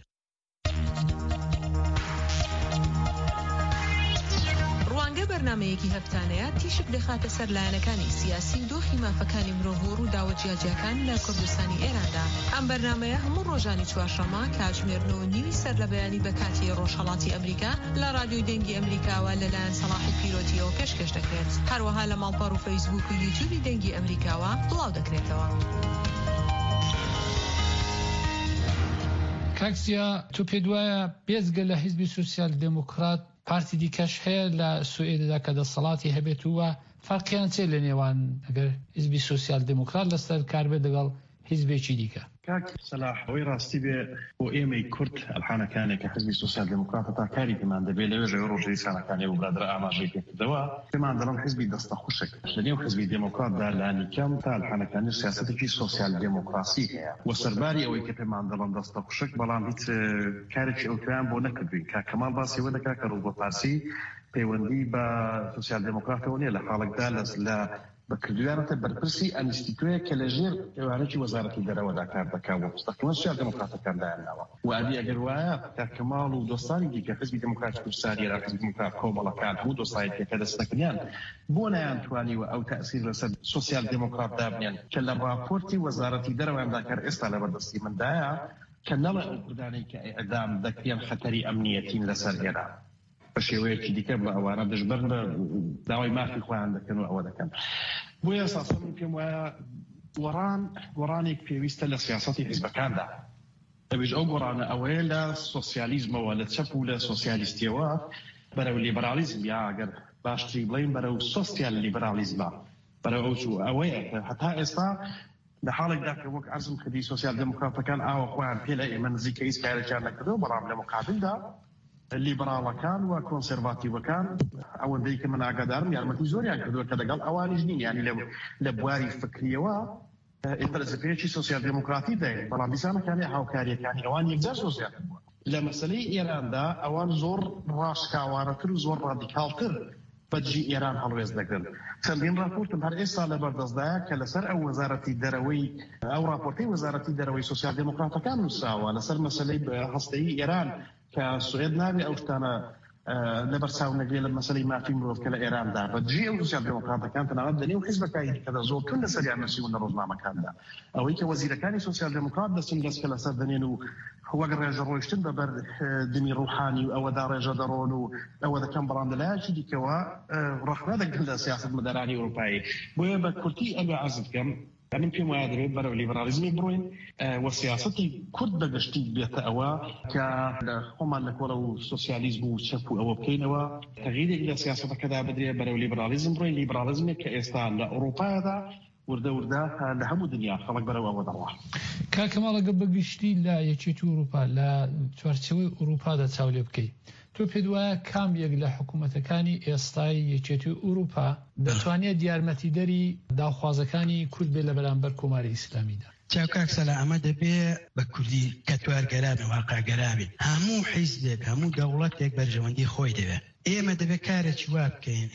بەرنامەیەکی هەفتانەیە تیشک دەخاتە سەر لایەنەکانی سیاسی و دۆخی مافەکانی مرۆڤ و ڕووداوە جیاجیەکان لە کوردستانی ئێراندا. ئەم بەرنامەیە هەموو ڕۆژانی چوارشەممە کاتژمێر 9:30 سەر لە بەیانی بە کاتی ڕۆژهەڵاتی ئەمریکا لە رادیۆی دەنگی ئەمریکاوە لەلایەن سەلاحی پیرۆتیەوە پێشکەش دەکرێت. هەروەها لە ماڵپەڕ و فەیسبوک و یوتیوبی دەنگی ئەمریکاوە بڵاو دەکرێتەوە. کاکسیا تو پێ دوایە بێزگە لە حیزبی سوسیال دموکرات پارتی دیکەش هەیە لە سوئێدەدا کە دەسەڵاتی هەبێت وە فەرقیان چێ لە نێوان ئەگەر حیزبی سوسیال دموکرات لەسەر کار بێت لەگەڵ حیزبێکی دیکە؟ کاک سەلاح ئەوەی ڕاستی بێ بۆ ئێمەی کورد ئەلحانەکانێک کە حیزبی سوسیال دموکرات تا کاری پێمان دەبێت لەوێ ژێر ڕۆژەی سانەکانی و برادرە ئاماژەی پێکردەوە پێمان دەڵێن حیزبی دەستە خوشک لە نێو حیزبی دموکراتدا لانی کەم تا ئەلحانەکانی سیاسەتێکی سوسیال دموکراسی هەیە و سەرباری ئەوەی کە پێمان دەڵێن دەستە خوشک بەڵام هیچ کارێکی ئەوتویان بۆ نەکردوین. کاک کەمال باسی وە دەکات کە ڕووبە پارسی پەیوەندی بە سوسیال دموکراتەوە نیە، لە حاڵێکدا لە بەکردویانەتە بەرپرسی ئەنستیتوەیە کە لە ژێر ئێوارەی وەزارەتی دەرەوەدا کار دەکات و مستەقیما سوسیال دموکراتەکان دایانناوە و ئەبی ئەگەر وایە کاک کەماڵ و دۆستانی دیکە حیزبی دموکراتی کوردستان یا حیزبی دموکرات کۆمەڵەکان هەموو دۆستایەکە دەستەکردیان بۆ نەیانتوانیوە ئەو تەئسیر لەسەر سوسیال دموکراتدا بنێن کە لە راپۆرتی وەزارەتی دەرەوەیاندا کار ئێستا لەبەردەستی مندایە کە نەڵێ ئەو کوردانەی کە ئەدام دەکرێن خەتەری ئەمنیەتین لەسەر ئێران بە شێوەیەکی دیکە بە ئەوانە دژبەر بە داوای مافی خۆیان دەکەن و ئەوە دەکەن. بۆیە ئەساساً پێم وایە گۆڕانێک پێویستە لە سیاسەتی حیزبەکاندا. دەبێت ئەو گۆڕانە ئەوەیە لە سۆسیالیزمەوە لە چەپ و لە سۆسیالیستیەوە بەرەو لیبرالیزم یا ئەگەر باشتری بڵین بەرەو سۆسیال لیبرالیزمە بەرەو ئەوەیە هەتا ئێستا لە حاڵێکدا کە وەک عەرزم کردی سوسیال دموکراتەکان ئاوە خۆیان پێ لە ئێمە نزیکە هیچ کارێکیان نەکردەوە، بەڵام لە مقابلدا لیبراڵەکان و کۆنسێرڤاتیڤەکان ئەوەندەی کە من ئاگادارم یارمەتی زۆریان کردووە کە لەگەڵ ئەوانیش نین، یعنی لە بواری فکریەوە ئینتەرزپێکی سوسیال دموکراتی دەین، بەڵام دیسانەکانی هاوکاریەکانی ئەوان یەکجار سۆسیال بووە. لە مەسەلەی ئێراندا ئەوان زۆر ڕاشکاوانەتر و زۆر ڕادیکالتر بەجی ئێران هەڵوێز دەکرد. چەندین راپۆرتم هەر ئێستا لەبەردەستدایە کە لەسەر ئەو وەزارەتی دەرەوەی ئەو راپۆرتەی وەزارەتی دەرەوەی سوسیال دموکراتەکان نووساوە لەسەر مەسەلەی هەستەیی ئێران کە سوئێد نابێ ئەو شتانە لەبەر چاونەگرێ لە مەسەلەی مافی مرۆڤ کە لە ئێراندا بەجێ ئەو سوسیال دموکراتەکان تەنانەت لە نێو حیزبەکانی دیکەدا زۆرتر لەسەریان نووسیون لە ڕۆژنامەکاندا. ئەوەی کە وەزیرەکانی سوسیال دموکرات دەچن دەستکە لەسەر دەنێن و وەک ڕێژە ڕۆیشتن بەبەر دمی ڕوحانی و ئەوەدا ڕێژە دەڕۆن و ئەوە دەکەم، بەڵام لەلایەکی دیکەوە ڕەخنە دەگەن لە سیاسەت مەدارانی ئەوروپایی. بۆیە بە کورتی ئەگە عەرز بکەم من پێم وایە دەبێت بەرەو لیبرالیزمی بڕۆین و سیاسەتی کورد بەگشتی بێتە ئەوە کە لە خۆمان لە کۆڵە و سۆسیالیزم و چەپ و ئەوە بکەینەوە تەغییرێک لە سیاسەتەکەدا بدرێت بەرەو لیبرالیزم بڕۆین. لیبرالیزمێک کە ئێستا لە ئەوروپایەدا وردە لە هەموو دنیا خەڵک بەرەو ئەوە دەڕوا. کاکەماڵەگە بەگشتی لە یەکێتی ئەوروپا لە چوارچەوەی ئەوروپادا چاو لێ بکەیت، تۆ پێت وایە کام یەک لە حکوومەتەکانی ئێستای یەکێتی ئوروپا دەتوانێت یارمەتیدەری داوخوازەکانی کورد بێ لە بەرامبەر کۆماری ئیسلامیدا؟ چاوکاک سەلا ئەمە دەبێ بە کوردی کەتوارگەرابێ واقعگەرابێ هەموو حیزبێک هەموو دەوڵەتێک بەرژەوەندی خۆی دەوێت ئێمە دەبێت کارێکی وا بکەین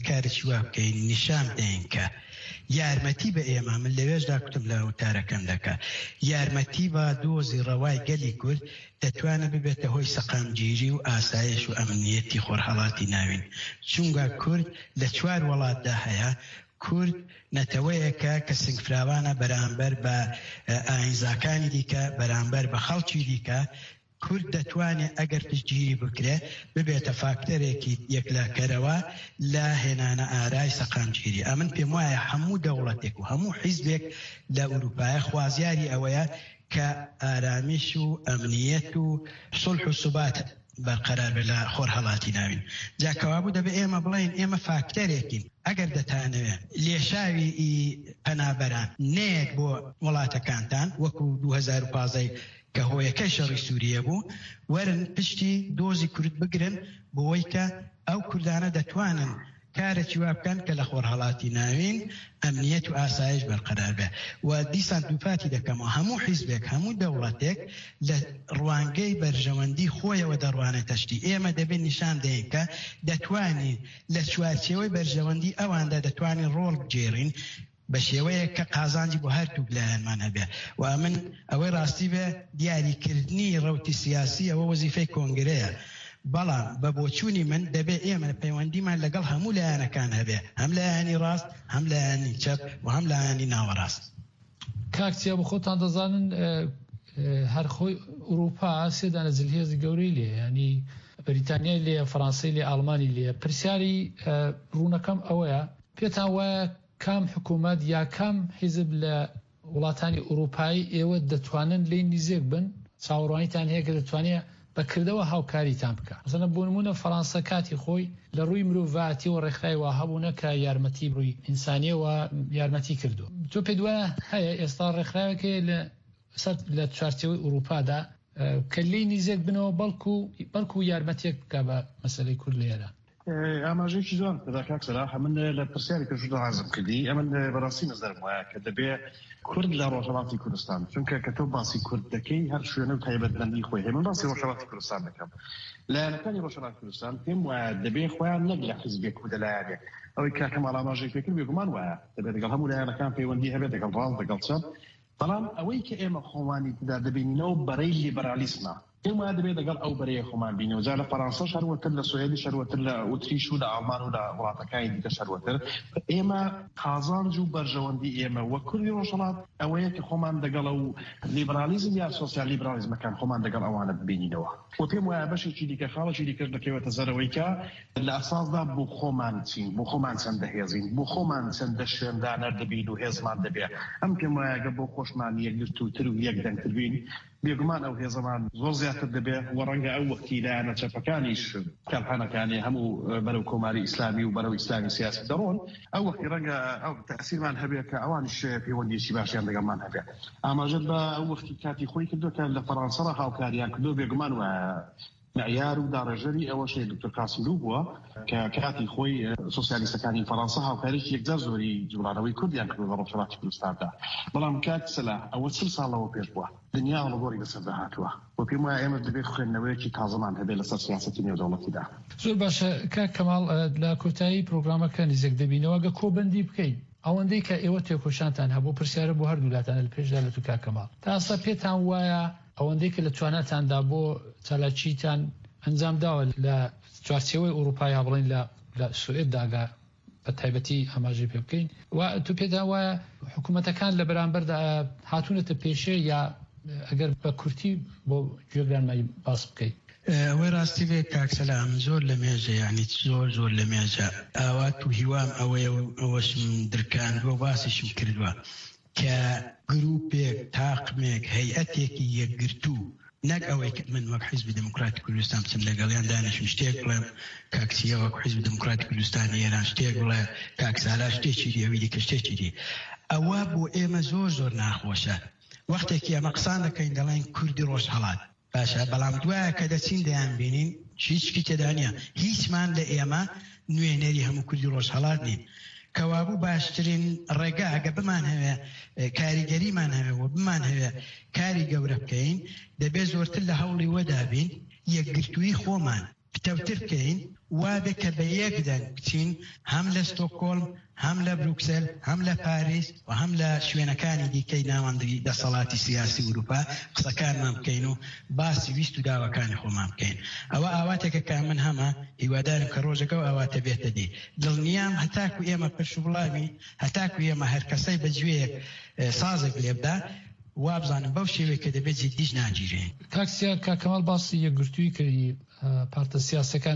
نیشان بدەین کە یارمەتی بە ئێمە من لەوێشدا کوتم لە وتارەکەم دەکا یارمەتی بە دۆزی ڕەوای گەلی کورد دەتوانە ببێتە هۆی سەقامگیری و ئاسایش و ئەمنیەتی خۆرهەڵاتی ناوین چونگە کورد لە 4 وڵاتدا هەیە کورد نەتەوەیەکە کە سنگفراوانە بەرامبەر بە ئاینزاکانی دیکە بەرامبەر بە خەڵکی دیکە کورد دەتوانێت ئەگەر پشتگیری بکرێ ببێتە فاکتەرێکی یەکلاکەرەوە لە هێنانە ئارای سەقامگیری ئەمن پێم وایە هەموو دەوڵەتێک و هەموو حیزبێک لە ئوروپایە خوازیاری ئەوەیە کە ئارامیش و ئەمنیەت و سڵح و سوبات بەرقەرار بێ لە خۆرهەڵاتی ناوین جاکەوابوو دەبێ ئێمە بڵین ئێمە فاکتەرێکین ئەگەر دەتانەوێت لێشاوی پەنابەران نەیەک بۆ وڵاتەکانتان وەکو 2015 کە هۆیەکەی شەڕی سووریە بوو وەرن پشتی دۆزی کورد بگرن بۆی کە ئەو کوردانە دەتوانن کارێکی وا بکەن کە لە خۆرهەڵاتی ناوین ئەمنیەت و ئاسایش بەرقەرار بێ و دیسان دووپاتی دەکەمەوە هەموو حیزبێک هەموو دەوڵەتێک لە ڕوانگەی بەرژەوەندی خۆیەوە دەڕوانێت تەشتی ئێمە دەبێت نیشان دەین کە دەتوانین لە چوارچێوەی بەرژەوەندی ئەواندا دەتوانین ڕۆڵ بجێڕین بە شێوەیە کە قازانجی بۆ هەرتوو لایەنمان هەبێ و من ئەوەی ڕاستی بێ دیاریکردنی ڕەوتی سیاسی ئەوە وەزیفەی کۆنگرەیە بەڵام بە بۆچوونی من دەبێت ئێمە پەیوەندیمان لەگەڵ هەموو لایەنەکان هەبێ هەم لایەنی ڕاست هەم لایەنی چەپ و هەم لایەنی ناوەڕاست کاکچیا بە خۆتان دەزانن هەر خۆی ئوروپا سێدانە جلهێزی گەورەی لێ ینی بریتانیای لێ فەڕەنسای لێ ئاڵمانی لێ پرسیاری ڕوونەکەم ئەوەیە پێتان وایە کام حکوومەت یا کام حیزب لە وڵاتانی ئوروپایی ئێوە دەتوانن لێی نزیک بن چاوەڕوانیتان هەیە کە دەتوانێت بەکردەوە هاوکاریتان بکە مثلا بۆ نمونە فەڕەنسا کاتی خۆی لە ڕووی مرۆڤاتی و ڕێکخراوی وا هەبوونە کە یارمەتی ڕووی ئینسانیەوە یارمەتی کردو تۆ پێت وایە هەیە ئێستا ڕێکخراوێکی لە چوارچێوەی ئوروپادا کە لێی نزیک بنەوە بەڵکو یارمەتێک بکە بە مەسەلەی کورد لێرە ئاماژەیەکی جوان پێداکاک سەلاح من لە پرسیاری پێشودا حەزم کردی ئەمن بەڕاستی نەزەرم وایە کە دەبێ کورد لە ڕۆژهەڵاتی کوردستان چونکە کە تۆ باسی کورد دەکەی هەر شوێنە و تایبەتمەندی خۆی هەیە من باسی ڕۆژهەڵاتی کوردستان دەکەم لایەنەکانی ڕۆژهەڵاتی کوردستان پێم وایە دەبێ خۆیان نەک لە حیزبێک و لەلایەنێک ئەوەی کاکەماڵ ئاماژەی پێکرد بێگومان وایە دەبێت لەگەڵ هەموو لایەنەکان پەیوەندی هەبێت لەگەڵ ڕاست لەگەڵ چەپ بەڵام ئەوەی کە ئێمە خۆوانی تدا دەبینینەوە بەرەی لیبەرالیسمە ئێمە دەبێت لەگەڵ ئەو بەرەیە خۆمان بینەوە جا لە فەڕەنسا شەروەتر لە سوێدی شەروەتر لە ئوتریش و لە ئەڵمان و لە وڵاتەکانی دیکە شەروەتر ئێمە قازانج و بەرژەوەندی ئێمە وە کوردی ڕۆژهەڵات ئەوەیە کە خۆمان دەگەڵ ئەو لیبرالیزم یا سۆسیال لیبرالیزمەکان خۆمان دەگەڵ ئەوانە ببینینەوە و پێم وایە بەشێکی دیکە خاڵێکی دیکەش دەکەوێتە زەرەوەی کە لە ئەساسدا بۆ خۆمان چین بۆ خۆمان چەند دەهێزین بۆ خۆمان چەندە شوێندانەر دەبین و هێزمان دەبێت ئەم پێم وایە گە بۆ خۆشمان یەکگرتووتر و یەکدەنگتر بین بێگومان ئەو هێزەمان زۆر زیاتر دەبێت و ڕەنگە ئەو وەختی لایەنە چەپەکانیش کارخانەکانی هەموو بەرەو کۆماری ئیسلامی و بەرەو ئیسلامی سیاسی دەڕۆن ئەو وەختی ڕەنگە ئەو تەسیرمان هەبێت کە ئەوانیش پەیوەندیەکی باشیان لەگەڵمان هەبێت ئاماژەت بە ئەو وەختی کاتی خۆی کردو کە لە فەڕەنسا هاوکاریان کردو بێگومان وایە معیار و داڕێژەری ئەوەشەی دکتۆر قاسملوو بووە کە کاتی خۆی سۆسیالیستەکانی فەڕەنسا هاوکاریی یەکجار زۆری جوڵانەوەی کوردیان کردو لە ڕۆژهەڵاتی کوردستاندا بەڵام کات سەلا ئەوە 40 ساڵەوە پێش بووە دنیا هەڵەبۆری بەسەر داهاتووە و پێم وایە ئێمە دەبێت خوێندنەوەیەکی تازەمان هەبێت لەسەر سیاسەتی نێودەوڵەتیدا زۆر باشە کاک کەماڵ لە کۆتایی پرۆگرامەکە نزیک دەبینەوە گە کۆبەندی بکەین ئەوەندەی کە ئێوە تێکۆشانتان هەبوو پرسیارە بۆ هەردوولاتانە لە پێشدا لە تو کاک کەماڵ تا ئێستا پێتان وایە ئەوەندەی کە لە تواناتاندا بۆ چالاکیتان ئەنجام داوە لە چوارچێوەی ئوروپای بڵین لە سوئێدداگا بە تایبەتی ئاماژەی پێ بکەین و تو پێدا وایە حکوومەتەکان لە بەرامبەردا هاتوونەتە پێشێ یا ئەگەر بە کورتی بۆ گوێگرانمایی باس بکەیت ئەوەی ڕاستی بێ کاکسەلام زۆر لە مێژە یعنی زۆر لە مێژە ئاوات و هیوام ئەوەشم درکاندووە باسیشم کردووە کە گروپێک تاقمێک هەیئەتێکی یەکگرتوو نەک ئەوەی من وەک حیزبی دموکراتی کوردستان بچم لەگەڵیان دانیشم شتێک بڵێم کاکسیە وەک حیزبی دموکراتی کوردستانی ئێران شتێک بڵێ کاکسالا شتێکی دی ئەوی دیکە شتێکی دی ئەوە بۆ ئێمە زۆر ناخۆشە وەختێکی ئەمە قسان دەکەین دەڵێن کوردی ڕۆژهەڵات باشە بەڵام دوایە کە دەچین دەیان بینین هیچکی تێدانە هیچمان لە ئێمە نوێنەری هەموو کوردی ڕۆژهەڵات نین کەوابوو باشترین ڕێگا ئەگە بمان هەوێ کاریگەریمان هەوێ بمان هەوێ کاری گەورە بکەین دەبێت زۆرتر لە هەوڵی وەدابین یەکگرتووی خۆمان پتەوتر بکەین وابێ کە بە یەکدەنگ بچین هەم لە ستۆکۆڵم هەم لە بروکسل هەم لە پاریس و هەم لە شوێنەکانی دیکەی ناوەندی دەسەڵاتی سیاسی وروپا قسەکانمان بکەین و باسی ویست و داواکانی خۆمان بکەین ئەوە ئاواتێکە کا من هەمە هیوادارم کە ڕۆژەکە و ئاواتە بێتە دی دڵنیام هەتاکو ئێمە پەش و بڵاوی هەتاکو ئێمە هەر کەسەی بەگوێیەک سازێک لێبدا وابزانم بەو شێوەیە کە دەبێت جدیش ناگیرێن کاکسیار کاکەماڵ باسی یەکگرتووی کردی پارتە سیاسەکان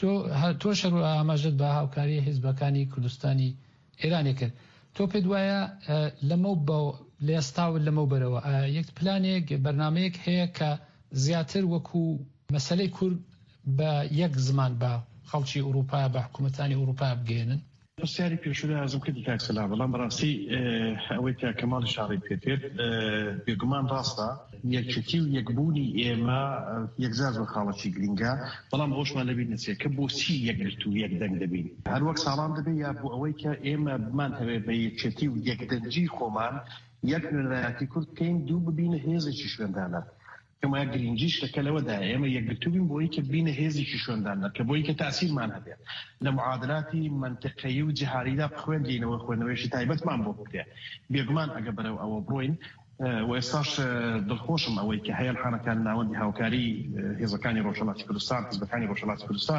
تۆ شەڕ و ئاماژت بە هاوکاری حیزبەکانی کوردستانی ئێرانێ کرد تۆ پێت وایە لەمە لە ئێستا و لەمە بەرەوە یەک پلانێک بەرنامەیەک هەیە کە زیاتر وەکو مەسەلەی کورد بە یەک زمان بە خەڵکی ئوروپا بە حکوومەتانی ئوروپا بگەێنن پرسیاری پێشودا ئازم کردی کاکسەلا بەڵام بەڕاستی ئەوەی کە کەماڵی شاڕی پێتێت بێگومان ڕاستە یەکچەتی و یەکبوونی ئێمە یەکجار بە خاڵەتی گرینگە بەڵام ئەوشمان لەبیر نچێت کە بۆچی یەکگرت و یەکدەنگ دەبین هەر وەک ساڵان دەبێت یا بۆ ئەوەی کە ئێمە بمان هەوێت بە یەکچەتی و یەکدەنجی خۆمان یەک نوێنەرایەتی کورد بکەین دوو ببینە هێزێکی شوێندانە کەما گرنگیش لەکەلەوەدا ئێمە یەکگرتووبین بۆی کە بینە هێزێکی شوێندانە کە بۆی کە تاسیرمان هەبێت لە معادلاتی منطقەیی و جیهاریدا بخوێندینەوە خوێنەوەیشی تایبەتمان بۆ بکرێ بێگومان ئەگە بەرەو ئەوە بڕۆین و ئێستاش دڵخۆشم ئەوەی کە هەیەڵخانەکان ناوەندی هاوکاری هێزەکانی ڕۆژهەڵاتی کوردستان حیزبەکانی ڕۆژهەڵاتی کوردستان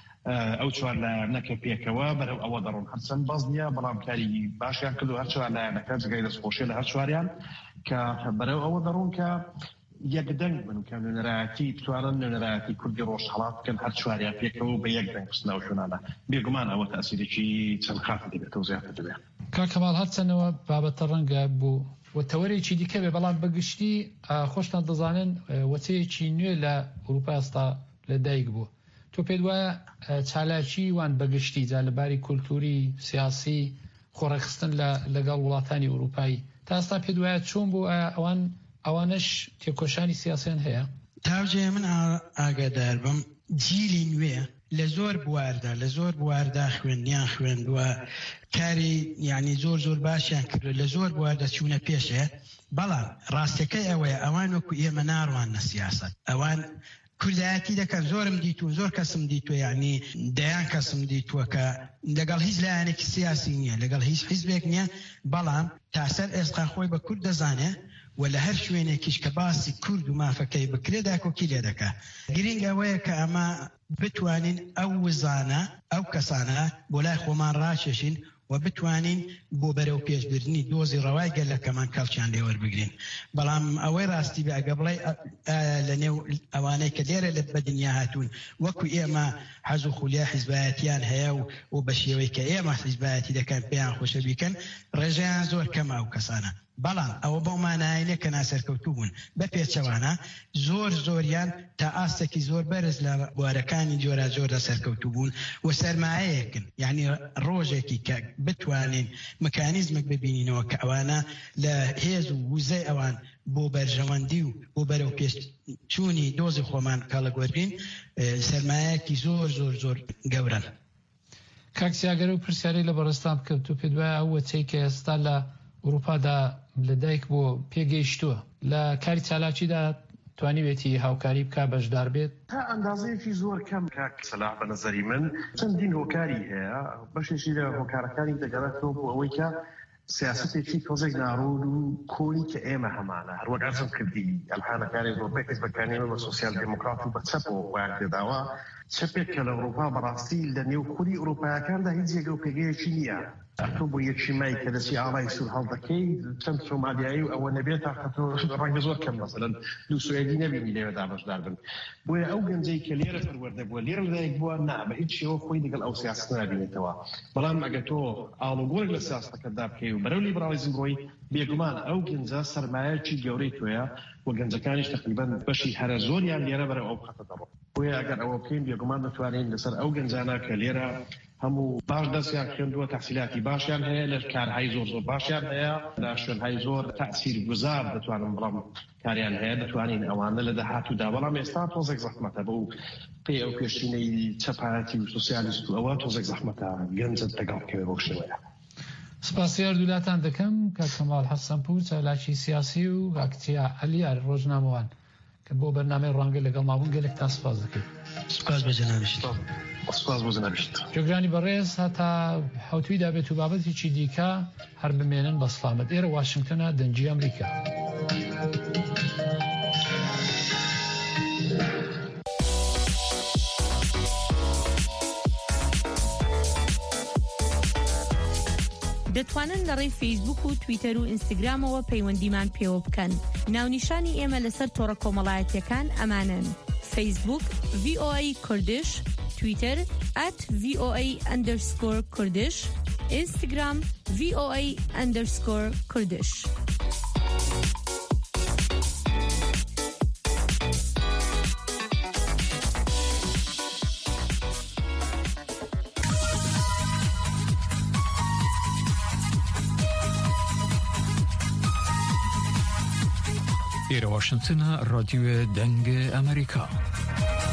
ئەو چوار لایەنەکە پێکەوە بەرەو ئەوە دەڕۆن هەرچەند باز نییە بەڵام کاری باشیان کرد و هەر چوار لایەنەکە جگای دەستخۆشیە لە هەر چواریان کە بەرەو ئەوە دەڕۆن کە یەکدەنگ بن کە نوێنەرایەتی بتوانن نوێنەرایەتی کوردی ڕۆژهەڵات بکەن هەر چواریان پێکەوە بە یەکدەنگ بچنەوە شوێنانە بێگومان ئەوە تاسیرێکی چەند خاتی دەبێتەوە زیاتر دەبێت کاکەماڵ هەرچەندەوە بابەتە ڕەنگە بوو وەتەوەرێکی دیکە بێ بەڵام بەگشتی خۆشتان دەزانن وەچەیەکی نوێ لە ئوروپا ئێستا لەدایک بوو تۆ پێت وایە چالاکی وان بەگشتی جا لەباری کولتوری سیاسی خۆڕەخستن لەگەڵ وڵاتانی ئوروپایی تا ئێستا پێت وایە چۆن بوو ئەوانش تێکۆشانی سیاسیان هەیە تاوجێ من ئاگادار بم جیلی نوێ لە زۆر بواردا خوێندیان خوێندووە کاری یعنی زۆر باشیان کرد لە زۆر بواردا چوونە پێشێ بەڵام ڕاستەکەی ئەوەیە ئەوان وەکو ئێمە ناڕوانە سیاست ئەوان کوردایەتی دەکەن زۆرم دیتو زۆر کەسم دیتوە یعنی دەیان کەسم دیتووە کە لەگەڵ هیچ لایەنێکی سیاسی نییە لەگەڵ هیچ حیزبێک نییە بەڵام تاسەر ئێستا خۆی بە کورد دەزانێ و لە هەر شوێنێکیش کە باسی کورد و مافەکەی بکرێدا کۆکی لێ دەکا گرنگ ئەوەیە کە ئەمە بتوانین ئەو وزانە ئەو کەسانە بۆ لای خۆمان ڕاکێشین و بتوانین بۆ بەرەو پێشبردننی دۆزی ڕەوای گەلەکەمان کەڵکیان لێوەربگرین بەڵام ئەوەی ڕاستی بە ئەگە بڵێ لە نێو ئەوانەی کە لێرە لە بەدنیا هاتوون وەکو ئێمە حەز و خولیا حیزبایەتیان هەیە و بە شێوەی کە ئێمە حیزبایەتی دەکەن پێیان خۆشە بیکەن ڕێژەیان زۆر کەمە ئەو کەسانە بەڵام ئەوە بەو مانایەنێ کە ناسەرکەوتوو بوون بە پێچەوانە زۆریان تا ئاستێکی زۆر بەرز لە بوارەکانی جۆرە سەرکەوتوو بوون و سەرمایەیەکن یعنی ڕۆژێکی کە بتوانین مکانیزمێک ببینینەوە کە ئەوانە لە هێز و وزەی ئەوان بۆ بەرژەوەندی و بۆ بەرەو پێشچوونی دۆزی خۆمان کاڵەگوەربین سەرمایەکی زۆر گەورن کاکسیاگەرە و پرسیارەی لە بەڕێستان بکەوت و پێت وایە ئەو وەچەی کە ئێستا لە ئوروپادا لەدایک بۆ پێگەیشتووە لە کاری چالاکیدا توانیوێتی هاوکاری بکە بەشدار بێت تا ئەندازەیەکی زۆر کەم کاکسەلا بە نەزەری من چەندین هۆکاری هەیە بەشێکی لە هۆکارەکانی دەگەڕێتەوە بۆ ئەوەی کە سیاستێکی تۆزێک ناڕۆن و کۆنی کە ئێمە هەمانە هەروەک ئەرزم کردی ئەلحانەکانی زۆربەی حیزبەکانیەوە بە سۆسیال دموکرات و بە چەپەوە خۆیان پێداوە چەپێک کە لە ئەوروپا بەڕاستی لە نێو خوری ئەوروپایەکاندا هیچ جێگە و پێگەیەکی نییە تۆ بۆ یەکشی مای کە دەچی ئاڵای سوور هەڵدەکەی چەند سۆمالیایی و ئەوە نەبێت تاقەتۆ ڕەنگە زۆر کەم مەسەلەن دوو سوێدی نەبینی لێوەدا بەشدار بن بۆیە ئەو گەنجەی کە لێرە پەروەردە بووە لێرە لەدایک بووە نا بە هیچ شێوە خۆی لەگەڵ ئەو سیاست نابینێتەوە بەڵام ئەگە تۆ ئاڵوگۆرێک لە سیاستەکەتدا بکەی و بەرەو لیبرالیزم ڕۆی بێگومان ئەو گەنجە سەرمایەکی گەورەی تۆیە و گەنجەکانیش تقریبا بەشی هەرە زۆریان لێرە بەرەو ئەو خەتە دەڕۆ بۆیە ئەگەر ئەوە بکەین بێگومان دەتوانین لەسەر ئەو گەنجانە کە لێرە هەموو باش دەستیان خوێندووە تەحسیلاتی باشیان هەیە لە کارهای زۆر باشیان هەیە لە شوێنهای زۆر تەأثیر گوزار دەتوانن بڵام کاریان هەیە دەتوانین ئەوانە لە داهاتوودا بەڵام ئێستا تۆزێک زەحمەتە بۆ پێی ئەو پێشینەی چەپایەتی و سۆسیالیست و ئەوە تۆزێک زەحمەتە گەنجت دەگەڵکەوێ بۆ شێوەیە. سپاسیار دوولاتان دەکەم کە کەمال حەسەنپور چالاکی سیاسی و ئاکتیا ئەلیار ڕۆژنامەوان کە بۆ بەرنامەی ڕەنگە لەگەڵ مابوون گەلێک تا سپاس دەکەیت. سپاس بە جەنابشت. سپاس بۆ جەنابشت. جۆگرانی بەڕێز هەتا حوتویدا بێت و بابەتێکی دیکە هەر بمێنن بە سڵامەت. ئێرە واشنگتنە دەنگی ئەمریکا. دەتوانن لە ڕێی فیسبوک و تویتەر و ئینستاگرامەوە پەیوەندیمان پێوە بکەن. ناونیشانی ئێمە لەسەر تۆڕە کۆمەڵایەتیەکان ئەمانن: فیسبوک VOA کوردش، تویتر @VOA_کوردش، ئینستاگرام VOA_کوردش. ئێرە واشنگتنە ڕادیۆ دەنگ ئەمریکا.